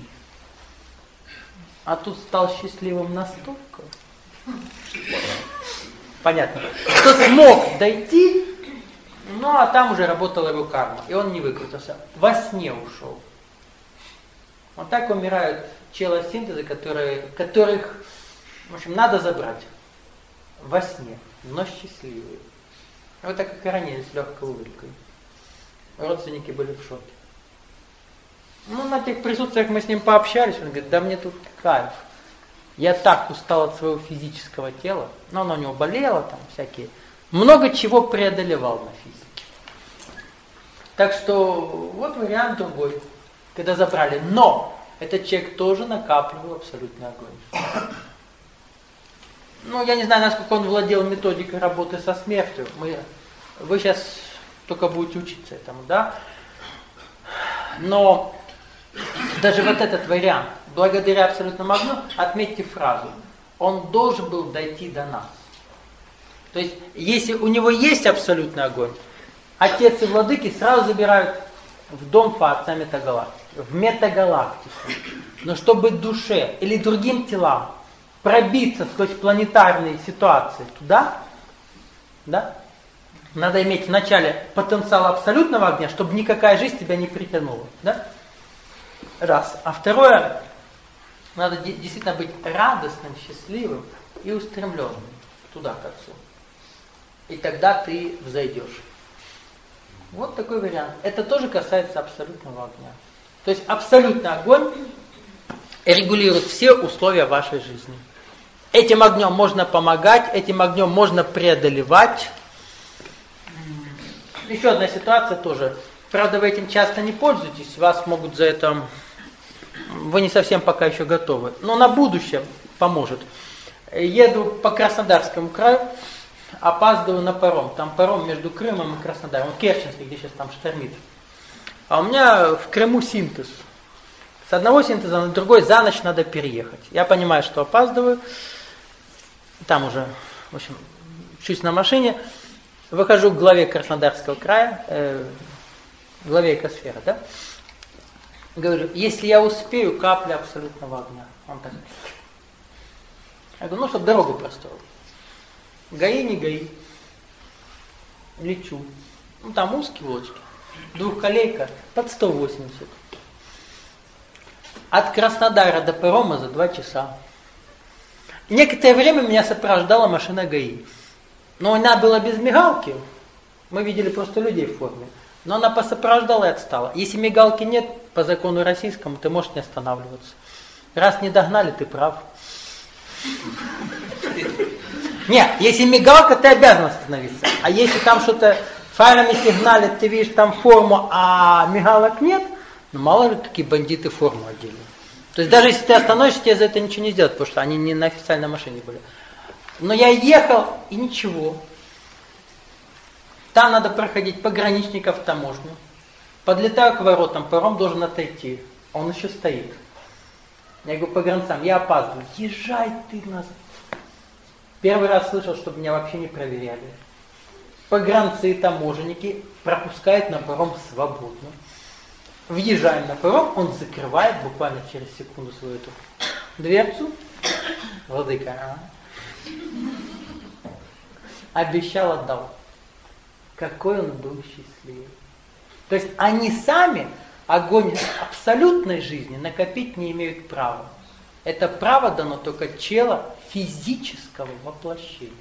А тут стал счастливым настолько. Понятно. Что смог дойти, Ну, а там уже работала его карма, и он не выкрутился. Во сне ушел. Вот так умирают челосинтезы, которых, в общем, надо забрать. Во сне, но счастливые. Вот так и хоронили с легкой улыбкой. Родственники были в шоке. Ну, на тех присутствиях мы с ним пообщались, он говорит, да мне тут кайф. Я так устал от своего физического тела, но оно у него болело, там всякие. Много чего преодолевал на физике. Так что вот вариант другой, когда забрали. Но этот человек тоже накапливал абсолютный огонь. Ну, я не знаю, насколько он владел методикой работы со смертью. Вы сейчас только будете учиться этому, да? Но даже вот этот вариант, благодаря абсолютному огню, отметьте фразу, он должен был дойти до нас. То есть, если у него есть абсолютный огонь, отец и владыки сразу забирают в дом Творца метагалактики, в метагалактику. Но чтобы душе или другим телам пробиться сквозь планетарные ситуации туда, да, надо иметь вначале потенциал абсолютного огня, чтобы никакая жизнь тебя не притянула. Да? Раз. А второе, надо действительно быть радостным, счастливым и устремленным туда, к Отцу. И тогда ты взойдешь. Вот такой вариант. Это тоже касается абсолютного огня. То есть абсолютный огонь регулирует все условия вашей жизни. Этим огнем можно помогать, этим огнем можно преодолевать. Еще одна ситуация тоже. Правда, вы этим часто не пользуетесь, вас могут за это... Вы не совсем пока еще готовы. Но на будущее поможет. Еду по Краснодарскому краю, опаздываю на паром. Там паром между Крымом и Краснодаром. Вот Керченский, где сейчас там штормит. А у меня в Крыму синтез. С одного синтеза на другой за ночь надо переехать. Я понимаю, что опаздываю. Там уже, в общем, чуть на машине. Выхожу к главе Краснодарского края, главе экосферы, да? Говорю, если я успею, капля абсолютного огня. Он так. Я говорю, ну, чтобы дорогу простроил. ГАИ, не ГАИ. Лечу. Ну, там узкие лодки. Двухколейка под 180. От Краснодара до парома за 2 часа. Некоторое время меня сопровождала машина ГАИ. Но она была без мигалки. Мы видели просто людей в форме. Но она посопровождала и отстала. Если мигалки нет, по закону российскому, ты можешь не останавливаться. Раз не догнали, ты прав. Нет, если мигалка, ты обязан остановиться. А если там что-то фарами сигналят, ты видишь там форму, а мигалок нет, ну мало ли такие бандиты форму одели. То есть даже если ты остановишься, тебе за это ничего не сделают, потому что они не на официальной машине были. Но я ехал, и ничего. Там надо проходить пограничников, таможню. Подлетаю к воротам, паром должен отойти. Он еще стоит. Я говорю погранцам, я опаздываю. Езжай ты назад. Первый раз слышал, чтобы меня вообще не проверяли. Погранцы и таможенники пропускают на паром свободно. Въезжаем на паром, он закрывает буквально через секунду свою эту дверцу. Владыка, обещал, отдал. Какой он был счастливый. То есть они сами огонь абсолютной жизни накопить не имеют права. Это право дано только телу физического воплощения.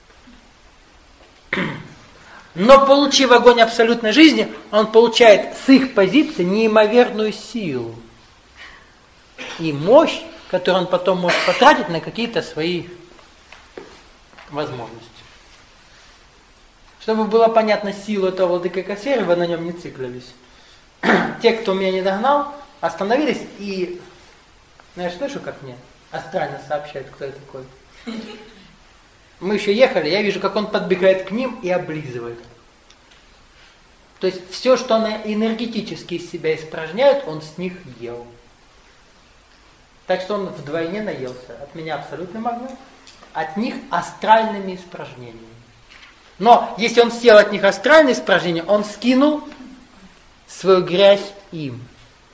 Но получив огонь абсолютной жизни, он получает с их позиции неимоверную силу и мощь, которую он потом может потратить на какие-то свои возможности. Чтобы было понятно силу этого владыка экосферы, вы на нем не циклились. Те, кто меня не догнал, остановились и, знаешь, слышу, как мне астрально сообщают, кто я такой. Мы еще ехали, я вижу, как он подбегает к ним и облизывает. То есть все, что он энергетически из себя испражняет, он с них ел. Так что он вдвойне наелся. От меня абсолютным огнем, от них астральными испражнениями. Но если он съел от них астральные испражнения, он скинул свою грязь им.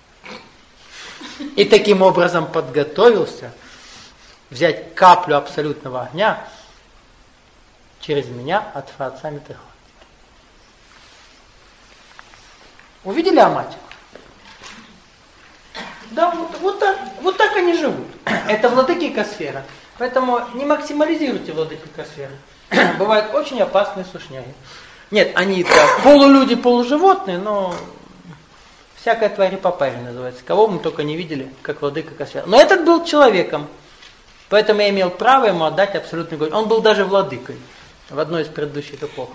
И таким образом подготовился взять каплю абсолютного огня через меня от Творца Метагалактики. Увидели аматику? Да, вот так они живут. Это владыки экосферы. Поэтому не максимализируйте владыки экосферы. Бывают очень опасные сушняги. Нет, они так, полулюди, полуживотные, но всякая тварь по паре называется. Кого мы только не видели, как владыка экосферы. Но этот был человеком. Поэтому я имел право ему отдать абсолютный голос. Он был даже владыкой в одной из предыдущих эпох.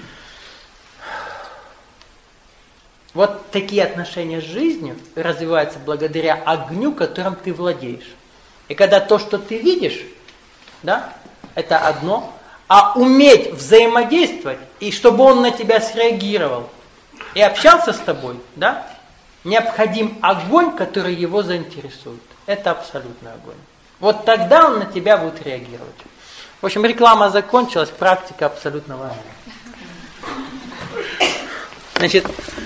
Вот такие отношения с жизнью развиваются благодаря огню, которым ты владеешь. И когда то, что ты видишь, да, это одно, а уметь взаимодействовать, и чтобы он на тебя среагировал и общался с тобой, да, необходим огонь, который его заинтересует. Это абсолютный огонь. Вот тогда он на тебя будет реагировать. В общем, реклама закончилась, практика абсолютного огня. Значит,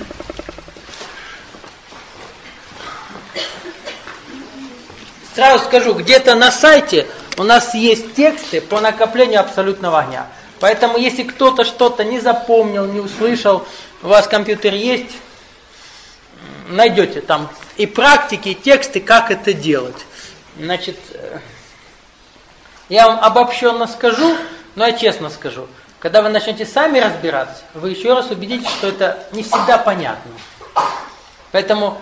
сразу скажу, где-то на сайте у нас есть тексты по накоплению абсолютного огня. Поэтому, если кто-то что-то не запомнил, не услышал, у вас компьютер есть, найдете там и практики, и тексты, как это делать. Значит, я вам обобщенно скажу, но я честно скажу. Когда вы начнете сами разбираться, вы еще раз убедитесь, что это не всегда понятно. Поэтому...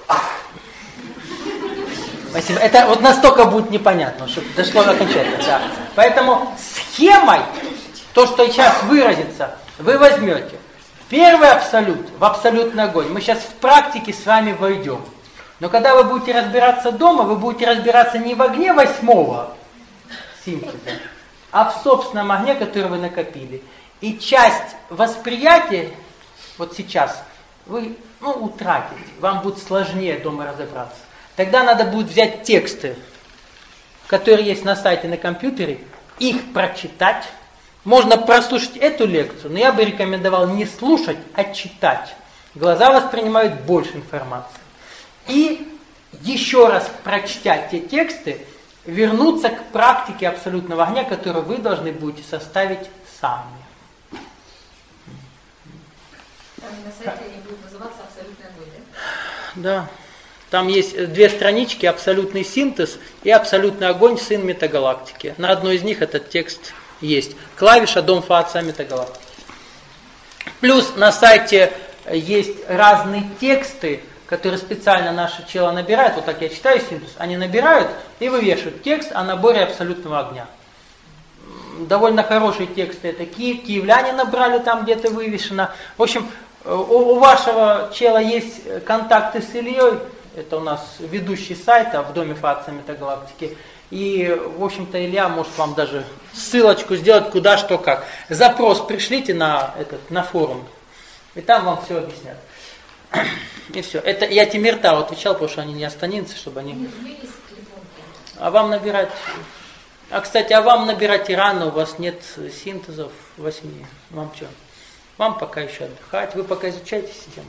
Спасибо. Это вот настолько будет непонятно, чтобы дошло окончательно. Да. Поэтому схемой, то, что сейчас выразится, вы возьмете первый абсолют, в абсолютный огонь. Мы сейчас в практике с вами войдем. Но когда вы будете разбираться дома, вы будете разбираться не в огне 8-го синтеза, а в собственном огне, который вы накопили. И часть восприятия, вот сейчас, вы утратите. Вам будет сложнее дома разобраться. Тогда надо будет взять тексты, которые есть на сайте, на компьютере, их прочитать. Можно прослушать эту лекцию, но я бы рекомендовал не слушать, а читать. Глаза воспринимают больше информации. И еще раз прочтя те тексты, вернуться к практике абсолютного огня, которую вы должны будете составить сами. Там на сайте они будут называться «Абсолютный огонь», да? Да. Там есть 2 странички, абсолютный синтез и абсолютный огонь, сын метагалактики. На одной из них этот текст есть. Клавиша Дом Фа Отца метагалактики. Плюс на сайте есть разные тексты, которые специально наши чела набирают. Вот так я читаю синтез. Они набирают и вывешивают текст о наборе абсолютного огня. Довольно хорошие тексты. Это киевляне набрали, там где-то вывешено. В общем, у вашего чела есть контакты с Ильей. Это у нас ведущий сайта в Доме Фа Отца метагалактики. И, в общем-то, Илья может вам даже ссылочку сделать, куда, что, как. Запрос пришлите на форум. И там вам все объяснят. И все. Это я Тимиртау отвечал, потому что они не астанинцы, чтобы они... А вам набирать... кстати, вам набирать и рано, у вас нет синтезов 8. Вам что? Вам пока еще отдыхать. Вы пока изучаете систему.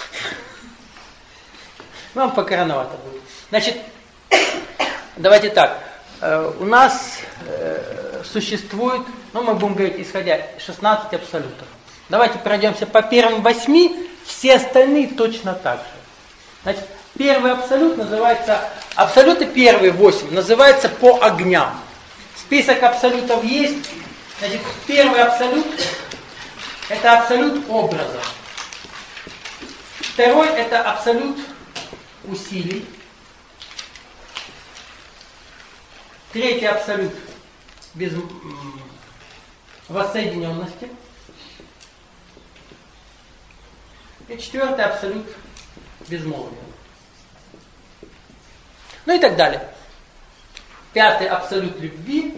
Вам пока рановато будет. Значит, давайте так. У нас существует, мы будем говорить, исходя 16 абсолютов. Давайте пройдемся по первым 8, все остальные точно так же. Значит, первый абсолют называется, абсолюты первые 8 называются по огням. Список абсолютов есть. Значит, первый абсолют это абсолют образа. Второй это абсолют усилий. Третий абсолют без воссоединенности. И четвертый абсолют безмолвия. Ну и так далее. Пятый абсолют любви.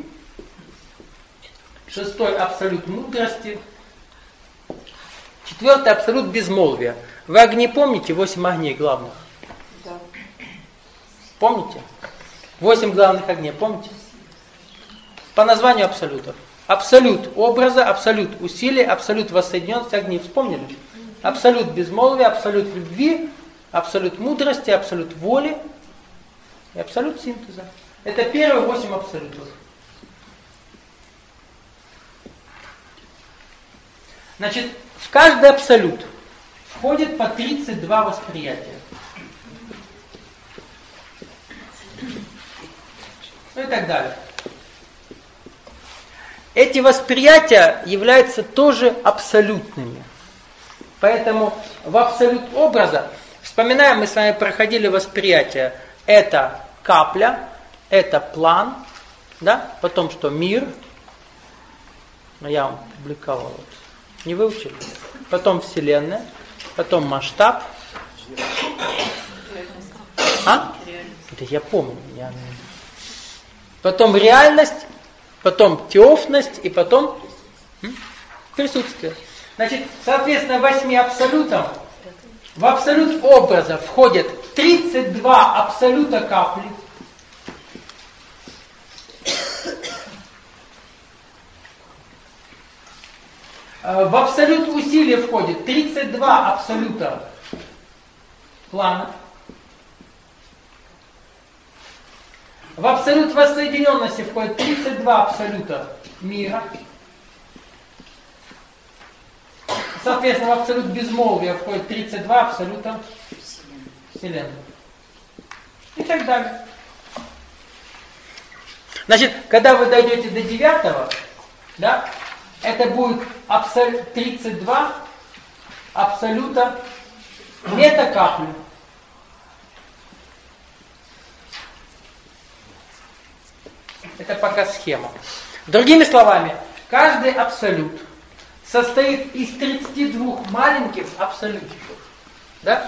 Шестой абсолют мудрости. Четвертый абсолют безмолвия. Вы огни помните? 8 огней главных. Да. Помните? 8 главных огней, помните? По названию абсолютов. Абсолют образа, абсолют усилия, абсолют воссоединенности огней. Вспомнили? Абсолют безмолвия, абсолют любви, абсолют мудрости, абсолют воли и абсолют синтеза. Это первые 8 абсолютов. Значит, в каждый абсолют входит по 32 восприятия. Ну и так далее. Эти восприятия являются тоже абсолютными. Поэтому в абсолют образа, вспоминаем, мы с вами проходили восприятие. Это капля, это план, да? Потом что? Мир. Я вам публиковал. Не выучили? Потом Вселенная, потом масштаб. А? Да я помню. Потом реальность, потом теофность и потом присутствие. Значит, соответственно, 8 абсолютам, в абсолют образа входят 32 абсолюта капли. В абсолют усилия входит 32 абсолюта плана. В абсолют воссоединенности входит 32 абсолюта мира. Соответственно, в абсолют безмолвия входит 32 абсолюта Вселенной. И так далее. Значит, когда вы дойдете до 9, да, это будет 32 абсолюта метакапли. Это пока схема. Другими словами, каждый абсолют состоит из 32 маленьких абсолютиков. Да?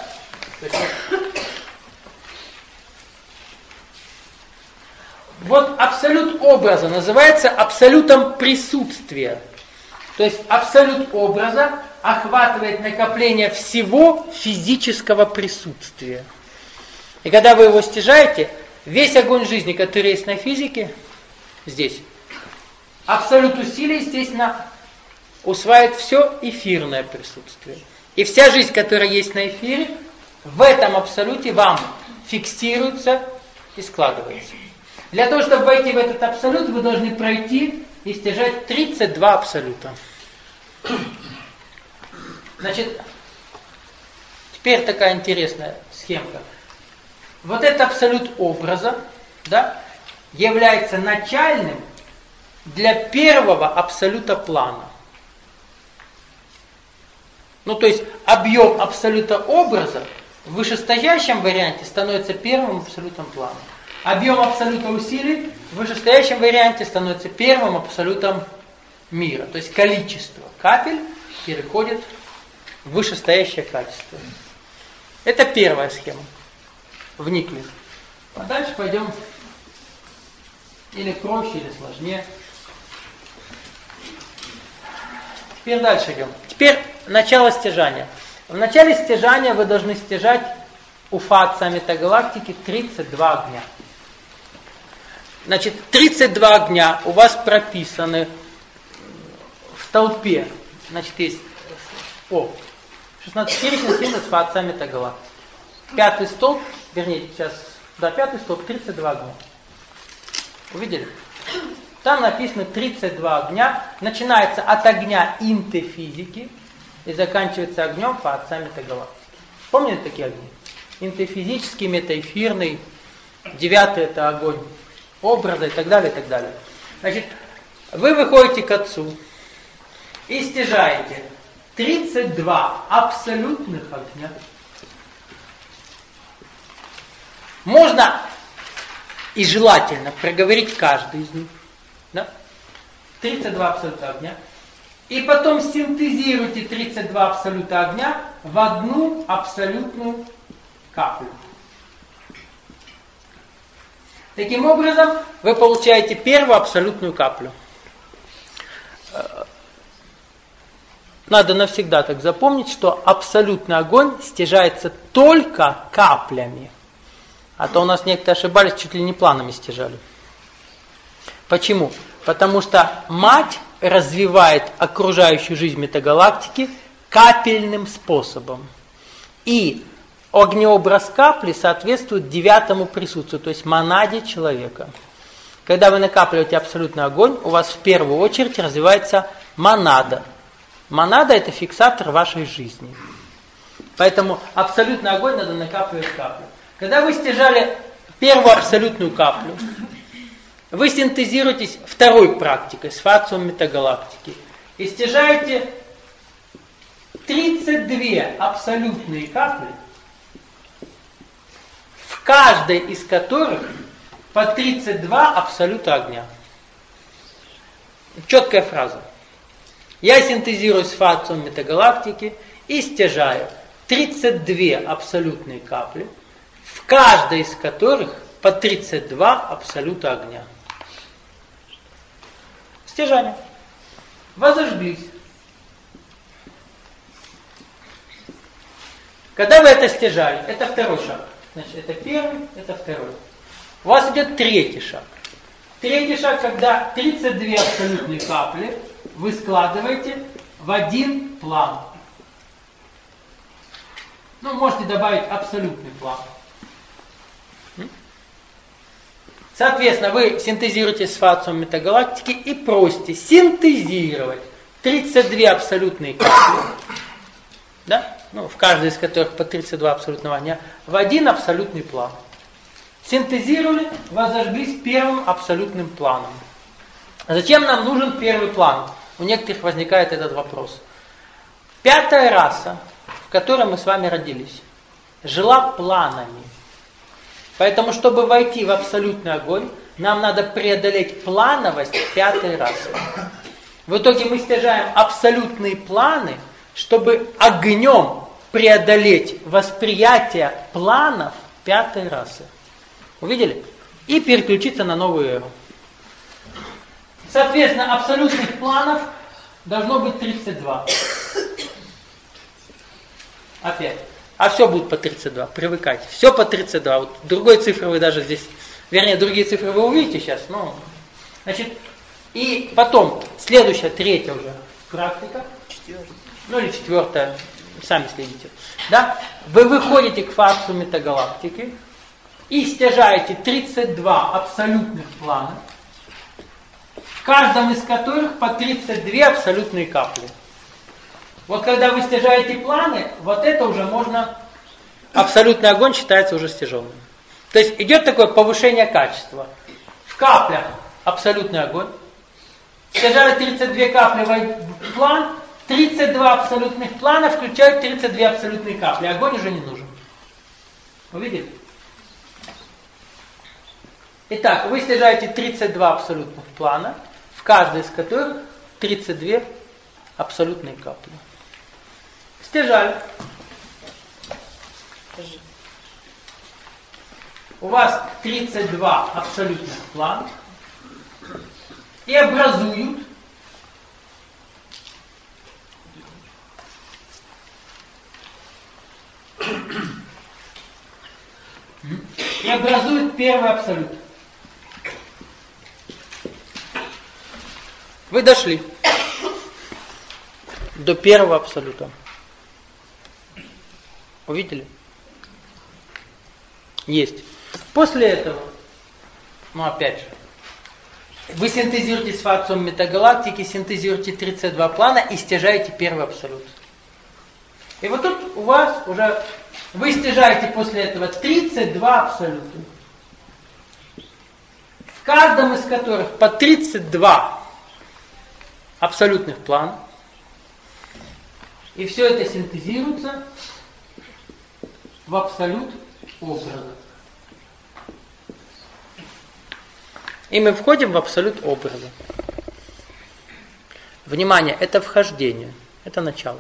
Вот абсолют образа называется абсолютом присутствия. То есть абсолют образа охватывает накопление всего физического присутствия. И когда вы его стяжаете, весь огонь жизни, который есть на физике, здесь. Абсолют усилия, естественно, усваивает все эфирное присутствие. И вся жизнь, которая есть на эфире, в этом абсолюте вам фиксируется и складывается. Для того, чтобы войти в этот абсолют, вы должны пройти и стяжать 32 абсолюта. Значит, теперь такая интересная схемка. Вот этот абсолют образа, да, является начальным для первого абсолюта плана. Ну, то есть объем абсолюта образа в вышестоящем варианте становится первым абсолютом плана. Объем абсолюта усилий в вышестоящем варианте становится первым абсолютом мира. То есть количество капель переходит в вышестоящее качество. Это первая схема. Вникли. А дальше пойдем или проще, или сложнее. Теперь дальше идем. Теперь начало стяжания. В начале стяжания вы должны стяжать у фаца метагалактики 32 огня. Значит, 32 огня у вас прописаны в столпе. Значит, есть 16-ричная синтез фаца метагалактики. Пятый столб, вернее, сейчас, да, пятый столб, 32 огня. Увидели? Там написано 32 огня. Начинается от огня интефизики и заканчивается огнем фаца метагалактики. Помните такие огни? Интефизический, метаэфирный, 9 это огонь образа и так далее, и так далее. Значит, вы выходите к Отцу и стяжаете 32 абсолютных огня. Можно и желательно проговорить каждый из них. Да? 32 абсолюта огня. И потом синтезируйте 32 абсолюта огня в одну абсолютную каплю. Таким образом, вы получаете первую абсолютную каплю. Надо навсегда так запомнить, что абсолютный огонь стяжается только каплями. А то у нас некоторые ошибались, чуть ли не планами стяжали. Почему? Потому что мать развивает окружающую жизнь метагалактики капельным способом. И огнеобраз капли соответствует 9 присутствию, то есть монаде человека. Когда вы накапливаете абсолютный огонь, у вас в первую очередь развивается монада. Монада – это фиксатор вашей жизни. Поэтому абсолютный огонь надо накапливать каплю. Когда вы стяжали первую абсолютную каплю, вы синтезируетесь второй практикой, с фациум метагалактики, и стяжаете 32 абсолютные капли, в каждой из которых по 32 абсолюта огня. Четкая фраза. Я синтезирую с фациум метагалактики и стяжаю 32 абсолютные капли, в каждой из которых по 32 абсолюта огня. Стяжание. Возожглись. Когда вы это стяжали, это второй шаг. Значит, это первый, это второй. У вас идет третий шаг. Третий шаг, когда 32 абсолютные капли вы складываете в один план. Ну, можете добавить абсолютный план. Соответственно, вы синтезируете с фациум метагалактики и просите синтезировать 32 абсолютные капли, да? Ну, в каждой из которых по 32 абсолютного огня, в один абсолютный план. Синтезировали, возожглись первым абсолютным планом. Зачем нам нужен первый план? У некоторых возникает этот вопрос. Пятая раса, в которой мы с вами родились, жила планами. Поэтому, чтобы войти в абсолютный огонь, нам надо преодолеть плановость пятой расы. В итоге мы стяжаем абсолютные планы, чтобы огнем преодолеть восприятие планов пятой расы. Увидели? И переключиться на новую эру. Соответственно, абсолютных планов должно быть 32. Опять. А все будет по 32. Привыкайте. Все по 32. Вот другой цифры вы даже здесь, вернее, другие цифры вы увидите сейчас. Но, значит, и потом, следующая, третья уже практика. Ну или четвертая. Сами следите. Да? Вы выходите к фациум метагалактики и стяжаете 32 абсолютных плана, в каждом из которых по 32 абсолютные капли. Вот когда вы стяжаете планы, вот это уже можно, абсолютный огонь считается уже стяженным. То есть идет такое повышение качества. В каплях абсолютный огонь. Стяжали 32 капли в план, 32 абсолютных плана включают 32 абсолютные капли. Огонь уже не нужен. Увидели? Итак, вы стяжаете 32 абсолютных плана, в каждой из которых 32 абсолютные капли. Стяжали. У вас 32 абсолютных плана и образуют первый абсолют. Вы дошли до первого абсолюта. Увидели? Есть. После этого, ну опять же, вы синтезируете с фациум метагалактики, синтезируете 32 плана и стяжаете первый абсолют. И вот тут у вас уже, вы стяжаете после этого 32 абсолюта, в каждом из которых по 32 абсолютных плана. И все это синтезируется в абсолют образа. И мы входим в абсолют образа. Внимание, это вхождение, это начало.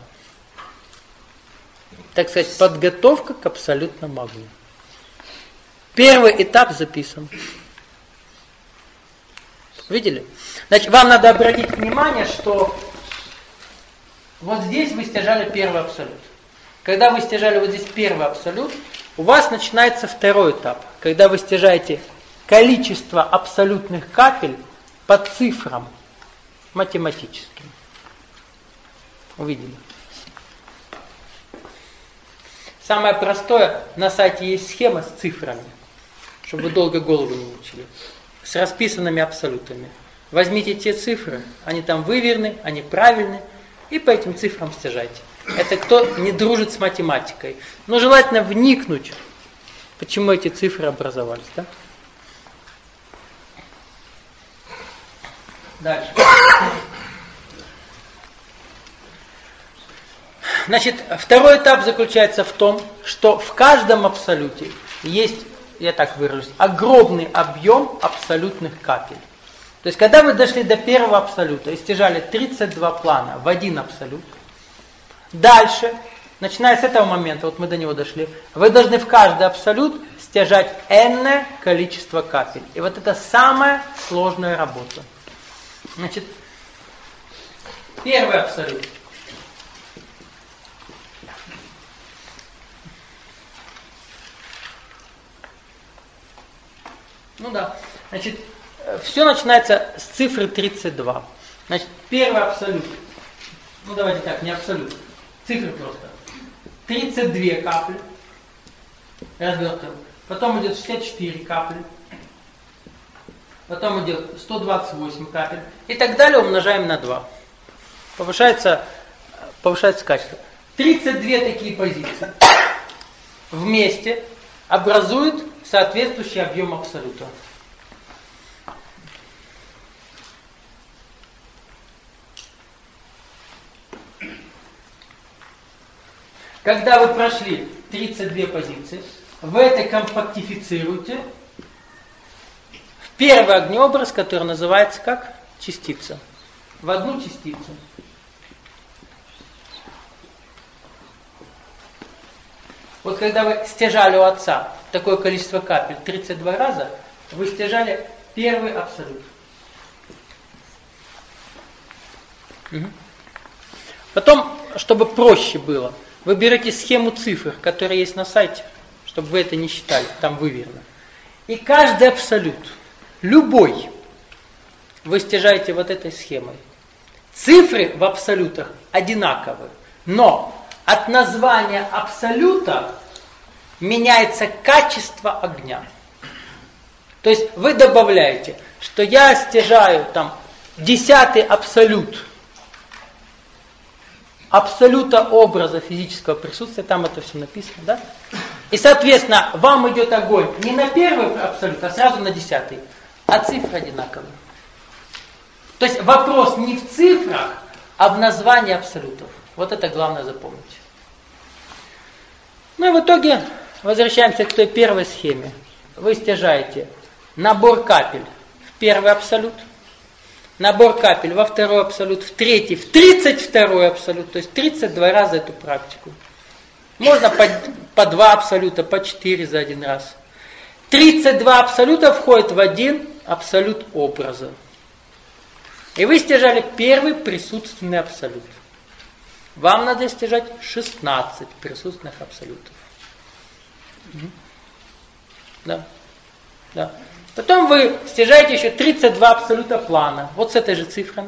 Так сказать, подготовка к абсолютному огню. Первый этап записан. Видели? Значит, вам надо обратить внимание, что вот здесь вы стяжали первый абсолют. Когда вы стяжали вот здесь первый абсолют, у вас начинается второй этап, когда вы стяжаете количество абсолютных капель по цифрам математическим. Увидели? Самое простое, на сайте есть схема с цифрами, чтобы вы долго голову не мучили, с расписанными абсолютами. Возьмите те цифры, они там выверены, они правильны, и по этим цифрам стяжайте. Это кто не дружит с математикой. Но желательно вникнуть, почему эти цифры образовались. Да? Дальше. Значит, второй этап заключается в том, что в каждом абсолюте есть, я так выражусь, огромный объем абсолютных капель. То есть, когда вы дошли до первого абсолюта и стяжали 32 плана в один абсолют, дальше, начиная с этого момента, вот мы до него дошли, вы должны в каждый абсолют стяжать n количество капель. И вот это самая сложная работа. Значит, первый абсолют. Ну да, значит, все начинается с цифры 32. Значит, первый абсолют. Ну давайте так, не абсолют. Цифры просто. 32 капли. Развертываем. Потом идет 64 капли. Потом идет 128 капель. И так далее умножаем на 2. Повышается качество. 32 такие позиции вместе образуют соответствующий объем абсолюта. Когда вы прошли 32 позиции, вы это компактифицируете в первый огнеобраз, который называется как частица. В одну частицу. Вот когда вы стяжали у отца такое количество капель 32 раза, вы стяжали первый абсолют. Угу. Потом, чтобы проще было, вы берете схему цифр, которая есть на сайте, чтобы вы это не считали, там выверено. И каждый абсолют, любой, вы стяжаете вот этой схемой. Цифры в абсолютах одинаковы, но от названия абсолюта меняется качество огня. То есть вы добавляете, что я стяжаю там 10-й абсолют абсолюта образа физического присутствия, там это все написано, да? И, соответственно, вам идет огонь не на первый абсолют, а сразу на 10-й. А цифры одинаковые. То есть вопрос не в цифрах, а в названии абсолютов. Вот это главное запомнить. Ну и в итоге возвращаемся к той первой схеме. Вы стяжаете набор капель в первый абсолют, набор капель во второй абсолют, в третий, в 32-й абсолют, то есть 32 раза эту практику. Можно по 2 абсолюта, по 4 за один раз. 32 абсолюта входят в один абсолют образа. И вы стяжали первый присутственный абсолют. Вам надо стяжать 16 присутственных абсолютов. Да. Да. Потом вы стяжаете еще 32 абсолюта плана. Вот с этой же цифрой.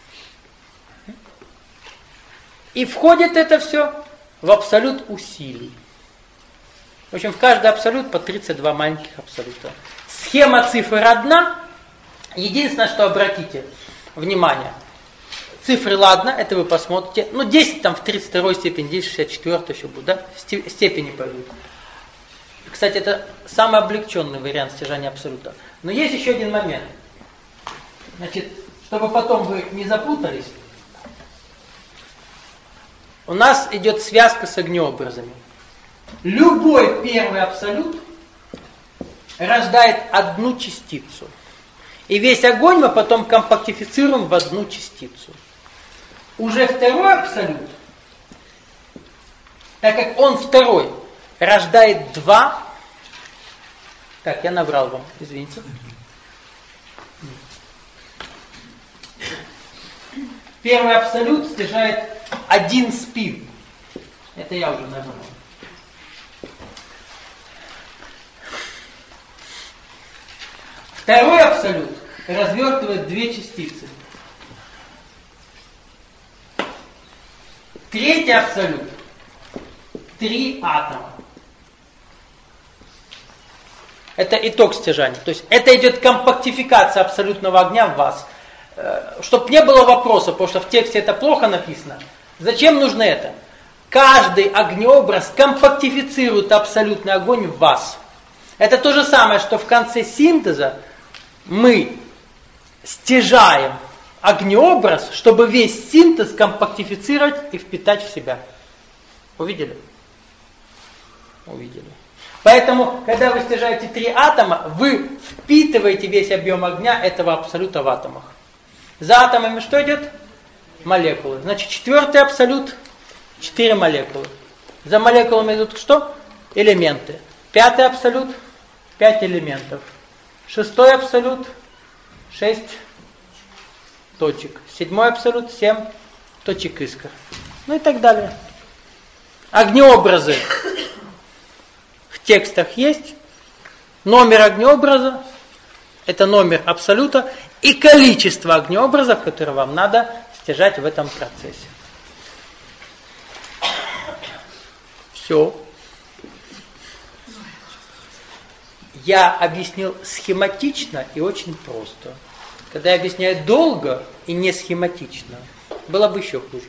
И входит это все в абсолют усилий. В общем, в каждый абсолют по 32 маленьких абсолюта. Схема цифр одна. Единственное, что обратите внимание. Цифры, ладно, это вы посмотрите. Ну, 10 там в 32 степени, 10 в 64 еще будет, да? Степени пойдут. Кстати, это самый облегченный вариант стяжания абсолюта. Но есть еще один момент. Значит, чтобы потом вы не запутались, у нас идет связка с огнеобразами. Любой первый абсолют рождает одну частицу. И весь огонь мы потом компактифицируем в одну частицу. Уже второй абсолют, так как он второй, рождает 2. Так, я наврал вам, извините. Первый абсолют стяжает 1 спин. Это я уже наврал. Второй абсолют развертывает 2 частицы. Третий абсолют 3 атома. Это итог стяжания. То есть это идет компактификация абсолютного огня в вас. Чтобы не было вопроса, потому что в тексте это плохо написано. Зачем нужно это? Каждый огнеобраз компактифицирует абсолютный огонь в вас. Это то же самое, что в конце синтеза мы стяжаем огнеобраз, чтобы весь синтез компактифицировать и впитать в себя. Увидели? Увидели. Поэтому, когда вы стяжаете 3 атома, вы впитываете весь объем огня этого абсолюта в атомах. За атомами что идет? Молекулы. Значит, 4-й абсолют, 4 молекулы. За молекулами идут что? Элементы. 5-й абсолют, 5 элементов. 6-й абсолют, 6 точек. 7-й абсолют, 7 точек искр. Ну и так далее. Огнеобразы в текстах есть. Номер огнеобраза – это номер абсолюта и количество огнеобразов, которые вам надо стяжать в этом процессе. Все. Я объяснил схематично и очень просто. Когда я объясняю долго и не схематично, было бы еще хуже.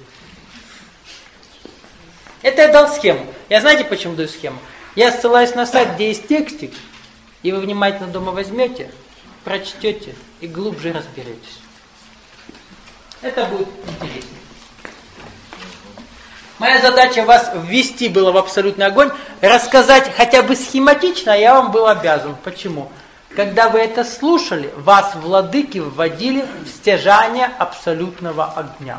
Это я дал схему. Я знаете, почему даю схему? Я ссылаюсь на сайт, где есть текстик, и вы внимательно дома возьмете, прочтете и глубже разберетесь. Это будет интереснее. Моя задача вас ввести было в абсолютный огонь, рассказать хотя бы схематично, а я вам был обязан. Почему? Когда вы это слушали, вас владыки вводили в стяжание абсолютного огня.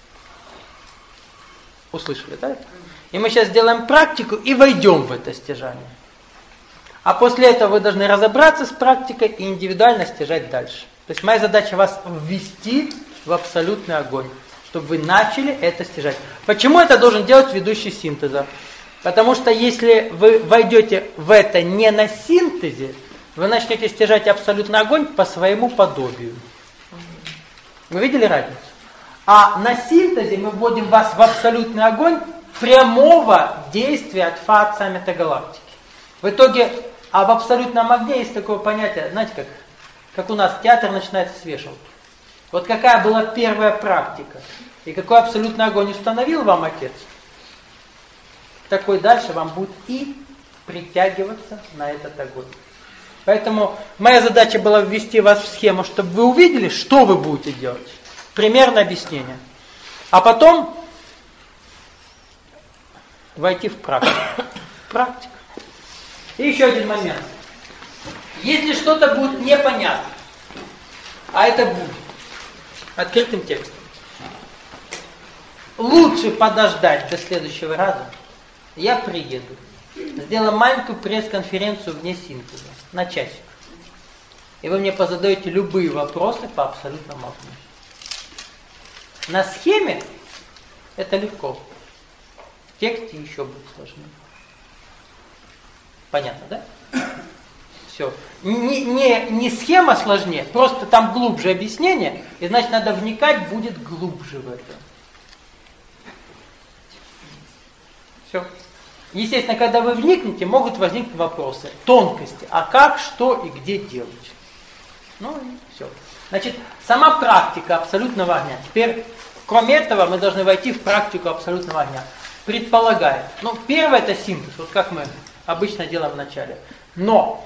Услышали, да? И мы сейчас сделаем практику и войдем в это стяжание. А после этого вы должны разобраться с практикой и индивидуально стяжать дальше. То есть моя задача вас ввести в абсолютный огонь, чтобы вы начали это стяжать. Почему это должен делать ведущий синтеза? Потому что если вы войдете в это не на синтезе, вы начнете стяжать абсолютный огонь по своему подобию. Вы видели разницу? А на синтезе мы вводим вас в абсолютный огонь прямого действия от фаца метагалактики. В итоге, а в абсолютном огне есть такое понятие, знаете, как у нас театр начинается с вешалки. Вот какая была первая практика, и какой абсолютный огонь установил вам Отец, такой дальше вам будет и притягиваться на этот огонь. Поэтому моя задача была ввести вас в схему, чтобы вы увидели, что вы будете делать. Примерное объяснение. А потом войти в практику. Практика. И еще один момент. Если что-то будет непонятно, а это будет открытым текстом, лучше подождать до следующего раза. Я приеду. Сделаем маленькую пресс-конференцию вне синтеза. На часик. И вы мне позадаете любые вопросы по абсолютному огню. На схеме это легко. В тексте еще будет сложнее. Понятно, да? Все. Не схема сложнее, просто там глубже объяснение, и значит надо вникать будет глубже в это. Все. Естественно, когда вы вникнете, могут возникнуть вопросы, тонкости, а как, что и где делать. Ну и все. Значит, сама практика абсолютного огня. Теперь, кроме этого, мы должны войти в практику абсолютного огня. Предполагает. Ну, первое это синтез, вот как мы обычно делаем в начале. Но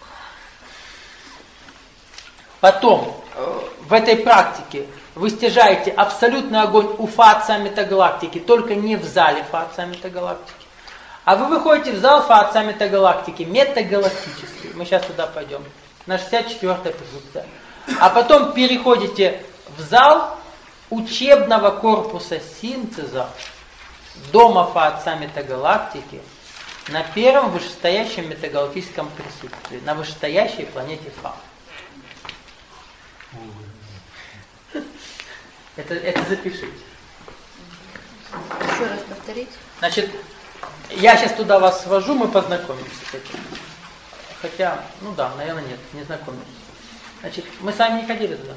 потом в этой практике вы стяжаете абсолютный огонь у фаца метагалактики, только не в зале фаца метагалактики. А вы выходите в зал фаца метагалактики, метагалактический. Мы сейчас туда пойдем. На 64-е присутствие. А потом переходите в зал учебного корпуса синтеза дома фаца метагалактики на первом вышестоящем метагалактическом присутствии, на вышестоящей планете Фа. Это запишите. Еще раз повторить. Значит, я сейчас туда вас свожу, мы познакомимся с этим. Хотя, ну да, наверное, нет, не знакомимся. Значит, мы сами не ходили туда.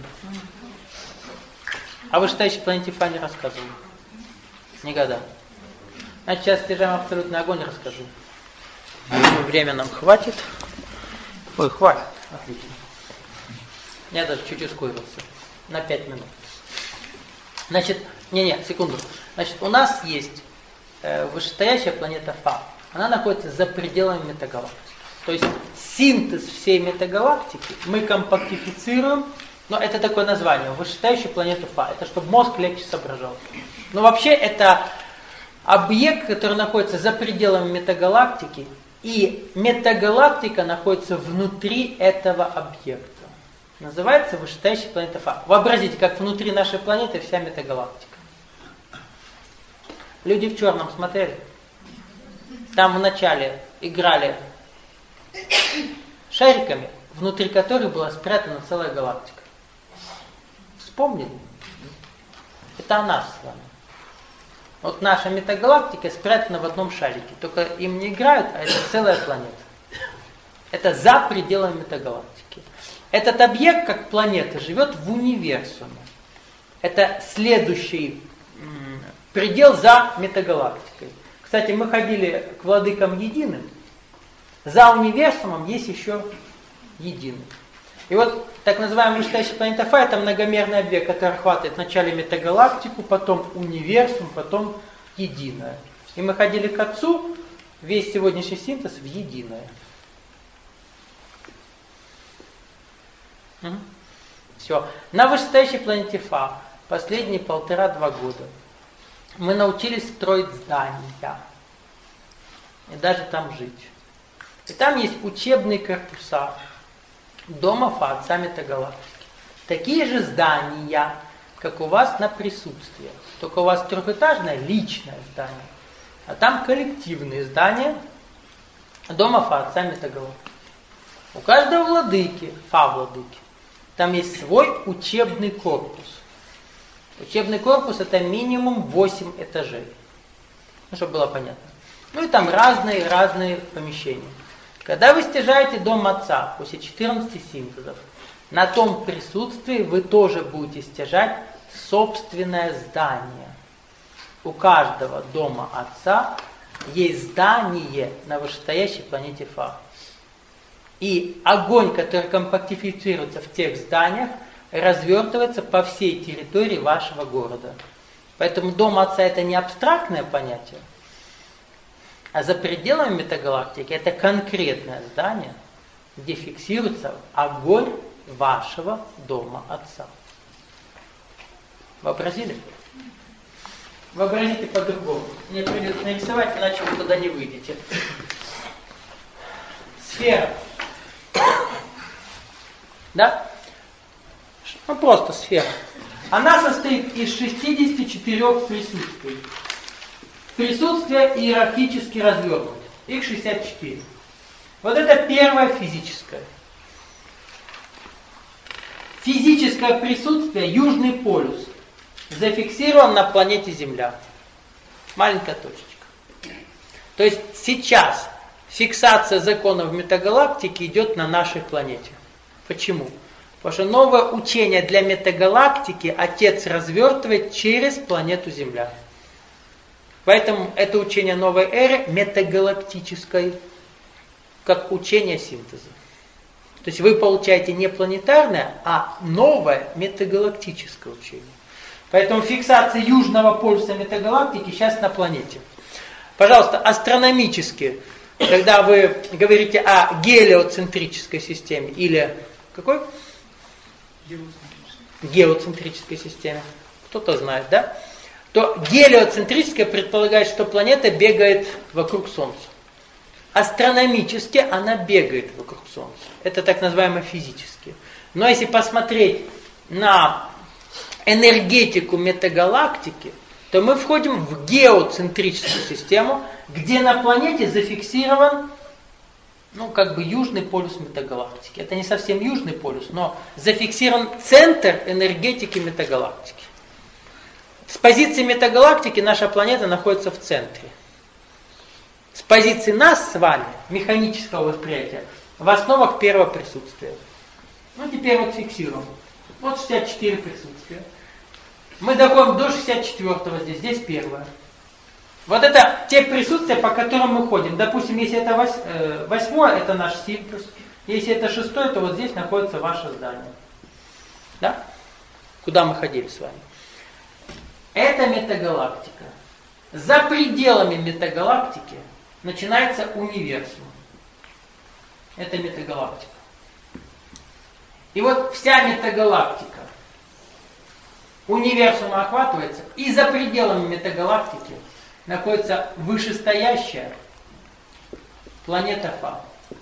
А вышестоящей планете Фа не рассказывали. Никогда. Значит, сейчас стяжаем абсолютный огонь, расскажу. Время нам хватит. Ой, хватит. Отлично. Я даже чуть ускорился. На 5 минут. Значит, секунду. Значит, у нас есть вышестоящая планета Фа, она находится за пределами метагалактики. То есть синтез всей метагалактики мы компактифицируем, но это такое название, вышестоящую планету Фа. Это чтобы мозг легче соображал. Но вообще это объект, который находится за пределами метагалактики, и метагалактика находится внутри этого объекта. Называется вышестоящая планета Фа. Вообразите, как внутри нашей планеты вся метагалактика. Люди в черном смотрели? Там вначале играли шариками, внутри которых была спрятана целая галактика. Вспомнили? Это о нас с вами. Вот наша метагалактика спрятана в одном шарике. Только им не играют, а это целая планета. Это за пределами метагалактики. Этот объект, как планета, живет в универсуме. Это следующий предел за метагалактикой. Кстати, мы ходили к владыкам единым. За универсумом есть еще единый. И вот так называемая вышестоящая планета Фа — это многомерный объект, который охватывает вначале метагалактику, потом универсум, потом единое. И мы ходили к Отцу, весь сегодняшний синтез в единое. Все. На вышестоящей планете Фа последние 1,5-2 года мы научились строить здания и даже там жить. И там есть учебные корпуса дома Фа, Отца Метагалактики. Такие же здания, как у вас на присутствие. Только у вас трехэтажное личное здание. А там коллективные здания дома Фа, Отца Метагалактики. У каждого владыки, Фа-владыки, там есть свой учебный корпус. Учебный корпус — это минимум 8 этажей. Ну, чтобы было понятно. Ну и там разные помещения. Когда вы стяжаете дом Отца после 14 синтезов, на том присутствии вы тоже будете стяжать собственное здание. У каждого дома Отца есть здание на вышестоящей планете Фа. И огонь, который компактифицируется в тех зданиях, развертывается по всей территории вашего города. Поэтому дом Отца — это не абстрактное понятие, а за пределами метагалактики это конкретное здание, где фиксируется огонь вашего дома Отца. Вообразили? Вообразите по-другому. Мне придется нарисовать, иначе вы туда не выйдете. Сфера. Да? Ну просто сфера. Она состоит из 64 присутствий. Присутствие иерархически развернуто. Их 64. Вот это первое физическое. Физическое присутствие, Южный полюс, зафиксирован на планете Земля. Маленькая точечка. То есть сейчас фиксация законов метагалактики идет на нашей планете. Почему? Потому что новое учение для метагалактики Отец развертывает через планету Земля. Поэтому это учение новой эры метагалактической, как учение синтеза. То есть вы получаете не планетарное, а новое метагалактическое учение. Поэтому фиксация Южного полюса метагалактики сейчас на планете. Пожалуйста, астрономически, когда вы говорите о гелиоцентрической системе или какой? Геоцентрической системе. Кто-то знает, да? То гелиоцентрическая предполагает, что планета бегает вокруг Солнца. Астрономически она бегает вокруг Солнца. Это так называемо физически. Но если посмотреть на энергетику метагалактики, то мы входим в геоцентрическую систему, где на планете зафиксирован, южный полюс метагалактики. Это не совсем южный полюс, но зафиксирован центр энергетики метагалактики. С позиции метагалактики наша планета находится в центре. С позиции нас с вами, механического восприятия, в основах первого присутствия. Теперь вот фиксируем. Вот 64 присутствия. Мы доходим до 64-го здесь первое. Вот это те присутствия, по которым мы ходим. Допустим, если это 8-е, это наш синтез. Если это 6-е, то вот здесь находится ваше здание. Да? Куда мы ходили с вами. Это метагалактика. За пределами метагалактики начинается универсум. Это метагалактика. И вот вся метагалактика универсума охватывается, и за пределами метагалактики находится вышестоящая планета Фа.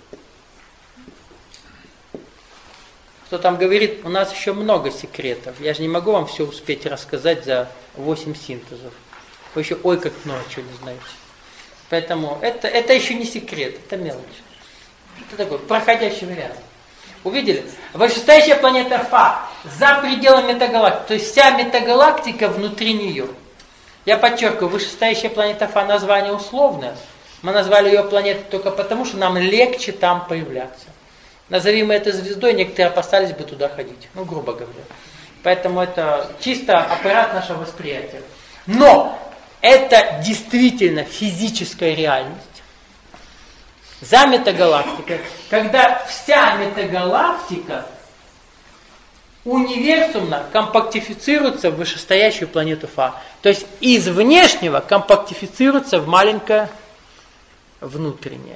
Кто там говорит, у нас еще много секретов. Я же не могу вам все успеть рассказать за 8 синтезов. Вы еще ой как много чего не знаете. Поэтому это еще не секрет, это мелочь. Это такой проходящий вариант. Увидели? Вышестоящая планета Фа за пределами метагалактики. То есть вся метагалактика внутри нее. Я подчеркиваю, вышестоящая планета Фа название условное. Мы назвали ее планетой только потому, что нам легче там появляться. Назови мы это звездой, некоторые опасались бы туда ходить. Ну, грубо говоря. Поэтому это чисто аппарат нашего восприятия. Но это действительно физическая реальность. За метагалактикой, когда вся метагалактика универсумно компактифицируется в вышестоящую планету Фа. То есть из внешнего компактифицируется в маленькое внутреннее.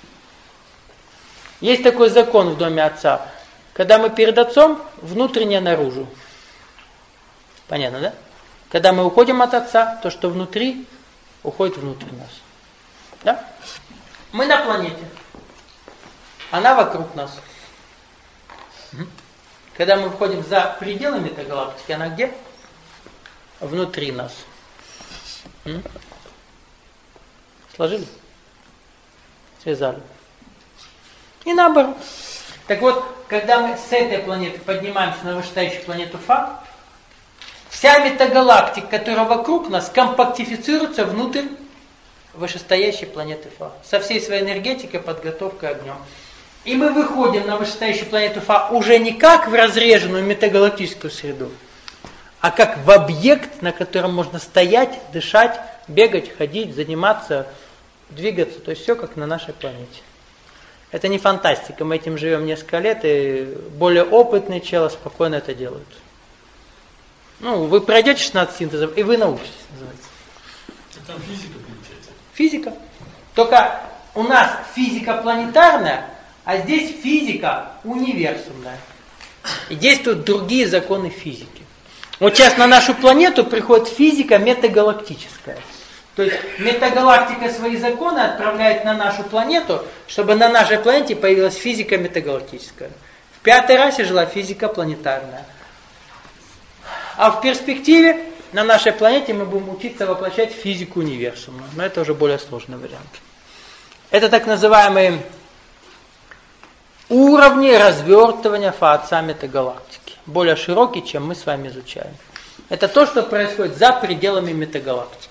Есть такой закон в доме Отца. Когда мы перед Отцом, внутреннее наружу. Понятно, да? Когда мы уходим от Отца, то, что внутри, уходит внутрь нас. Да? Мы на планете. Она вокруг нас. Когда мы выходим за пределы метагалактики, она где? Внутри нас. Сложили? Связали. И наоборот. Так вот, когда мы с этой планеты поднимаемся на вышестоящую планету Фа, вся метагалактика, которая вокруг нас, компактифицируется внутрь вышестоящей планеты Фа. Со всей своей энергетикой, подготовкой огнем. И мы выходим на вышестоящую планету Фа уже не как в разреженную метагалактическую среду, а как в объект, на котором можно стоять, дышать, бегать, ходить, заниматься, двигаться. То есть все как на нашей планете. Это не фантастика, мы этим живем несколько лет, и более опытные челы спокойно это делают. Ну, вы пройдете 16 синтезов, и вы научитесь, называется. Там физика получается. Физика. Только у нас физика планетарная, а здесь физика универсумная. И действуют другие законы физики. Вот сейчас на нашу планету приходит физика метагалактическая. То есть метагалактика свои законы отправляет на нашу планету, чтобы на нашей планете появилась физика метагалактическая. В 5-й расе жила физика планетарная. А в перспективе на нашей планете мы будем учиться воплощать физику универсума. Но это уже более сложный вариант. Это так называемые уровни развертывания Фа-Отца метагалактики. Более широкие, чем мы с вами изучаем. Это то, что происходит за пределами метагалактики.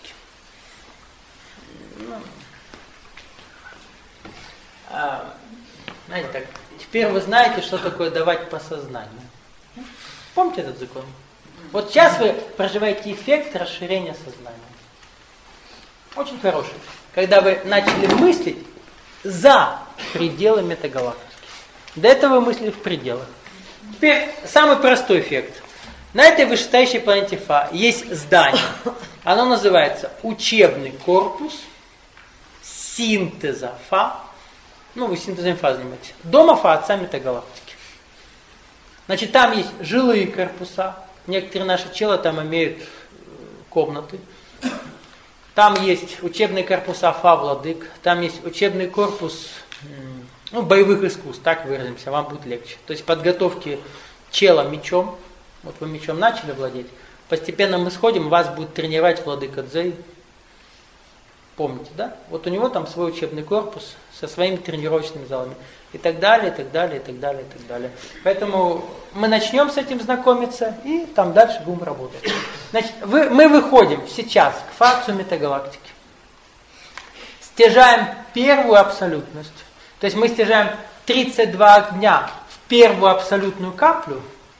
Знаете, так, теперь вы знаете, что такое давать по сознанию. Помните этот закон? Вот сейчас вы проживаете эффект расширения сознания. Очень хороший. Когда вы начали мыслить за пределы метагалактики. До этого вы мыслили в пределах. Теперь самый простой эффект. На этой вышестоящей планете Фа есть здание. Оно называется учебный корпус синтеза Фа. Ну, вы синтезом Фа занимаетесь. Дома Фа-Отца метагалактики. Значит, там есть жилые корпуса. Некоторые наши челы там имеют комнаты. Там есть учебные корпуса Фа-Владык. Там есть учебный корпус боевых искусств, так выразимся, вам будет легче. То есть подготовки чела мечом. Вот вы мечом начали владеть. Постепенно мы сходим, вас будет тренировать Владыка Дзэй. Помните, да? Вот у него там свой учебный корпус со своими тренировочными залами. И так далее, и так далее, и так далее, и так далее. Поэтому мы начнем с этим знакомиться, и там дальше будем работать. Значит, мы выходим сейчас к Фа-Отцу метагалактики. Стяжаем первую абсолютность. То есть мы стяжаем 32 огня в первую абсолютную каплю.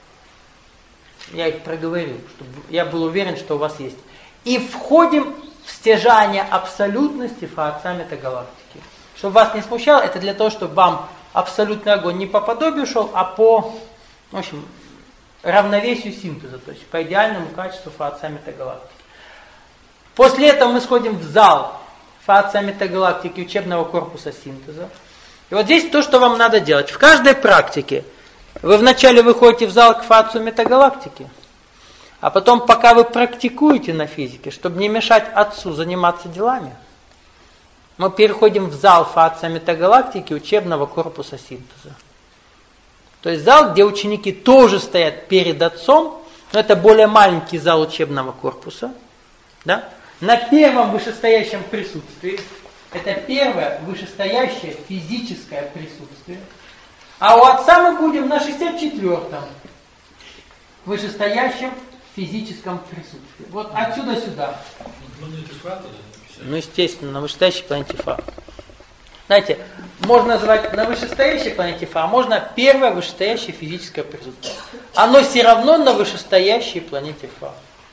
Я их проговорил, чтобы я был уверен, что у вас есть. И входим в стяжание абсолютности Фа-Отца метагалактики. Чтобы вас не смущало, это для того, чтобы вам абсолютный огонь не по подобию шел, а по, в общем, равновесию синтеза, то есть по идеальному качеству Фа-Отца метагалактики. После этого мы сходим в зал Фация Метагалактики учебного корпуса синтеза. И вот здесь то, что вам надо делать. В каждой практике вы вначале выходите в зал к Фацию Метагалактики, а потом, пока вы практикуете на физике, чтобы не мешать отцу заниматься делами, мы переходим в зал Фация Метагалактики учебного корпуса синтеза. То есть зал, где ученики тоже стоят перед отцом, но это более маленький зал учебного корпуса. Да? На первом вышестоящем присутствии, это первое вышестоящее физическое присутствие, а у отца мы будем на 64-м вышестоящем физическом присутствии. Вот отсюда сюда. Ну, естественно, на вышестоящей планете Фа. Знаете, можно назвать на вышестоящей планете Фа, а можно первое вышестоящее физическое присутствие. Оно все равно на вышестоящей планете Фа.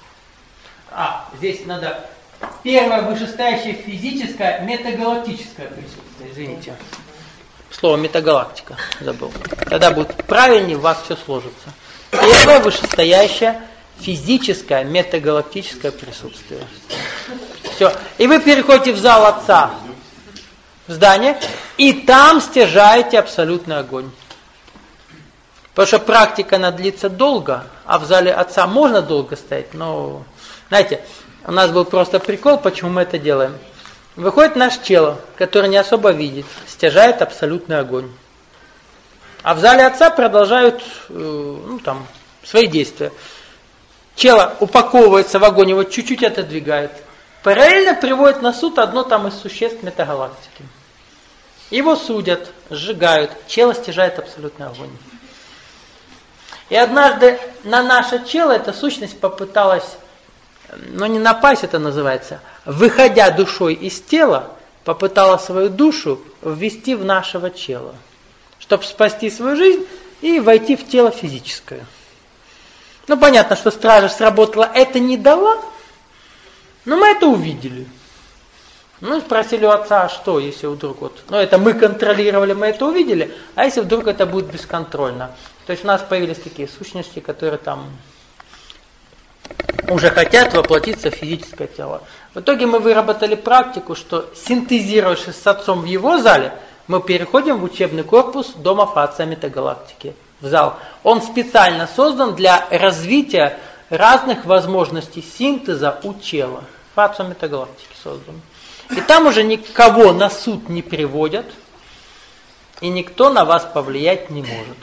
Здесь надо первое вышестоящее физическое метагалактическое присутствие. Извините. Слово метагалактика забыл. Тогда будет правильнее, у вас все сложится. Первое вышестоящее физическое метагалактическое присутствие. Все. И вы переходите в зал отца, в здание, и там стяжаете абсолютный огонь. Потому что практика она длится долго, а в зале отца можно долго стоять, но, знаете, у нас был просто прикол, почему мы это делаем. Выходит наш чело, который не особо видит, стяжает абсолютный огонь. А в зале отца продолжают свои действия. Чело упаковывается в огонь, его чуть-чуть отодвигает. Параллельно приводит на суд одно там из существ метагалактики. Его судят, сжигают, чело стяжает абсолютный огонь. И однажды на наше чело эта сущность попыталась, не напасть это называется, выходя душой из тела, попытала свою душу ввести в нашего тела, чтобы спасти свою жизнь и войти в тело физическое. Понятно, что стража сработала, это не дала, но мы это увидели. Спросили у отца, что, если вдруг это мы контролировали, мы это увидели, а если вдруг это будет бесконтрольно. То есть у нас появились такие сущности, которые там уже хотят воплотиться в физическое тело. В итоге мы выработали практику, что синтезировавшись с отцом в его зале, мы переходим в учебный корпус Дома Фация Метагалактики, в зал. Он специально создан для развития разных возможностей синтеза у тела. Фация Метагалактики создан. И там уже никого на суд не приводят, и никто на вас повлиять не может.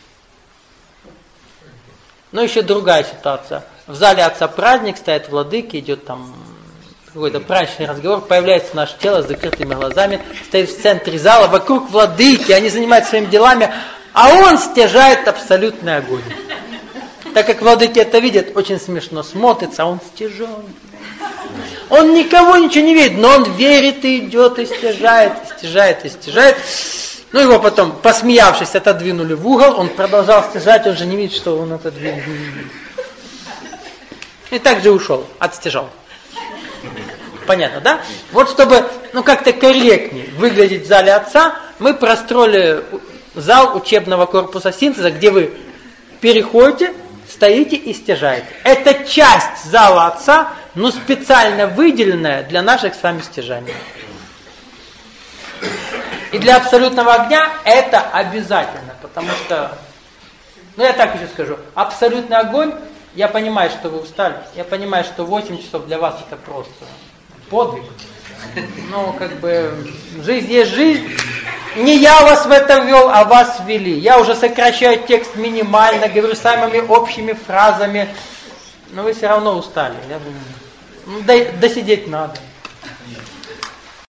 Еще другая ситуация. В зале отца праздник, стоят владыки, идет там какой-то праздничный разговор, появляется наше тело с закрытыми глазами, стоит в центре зала, вокруг владыки, они занимаются своими делами, а он стяжает абсолютный огонь. Так как владыки это видят, очень смешно смотрится, а он стяжает. Он никого ничего не видит, но он верит и идет, и стяжает, и стяжает, и стяжает. Его потом, посмеявшись, отодвинули в угол, он продолжал стяжать, он же не видит, что он отодвинул. И так же ушел, отстяжал. Понятно, да? Вот чтобы, как-то корректнее выглядеть в зале отца, мы простроили зал учебного корпуса синтеза, где вы переходите, стоите и стяжаете. Это часть зала отца, но специально выделенная для наших с вами стяжаний. И для абсолютного огня это обязательно, потому что, я так еще скажу, абсолютный огонь, я понимаю, что вы устали, я понимаю, что 8 часов для вас это просто подвиг. Жизнь есть жизнь. Не я вас в это ввел, а вас ввели. Я уже сокращаю текст минимально, говорю самыми общими фразами, но вы все равно устали. Досидеть надо.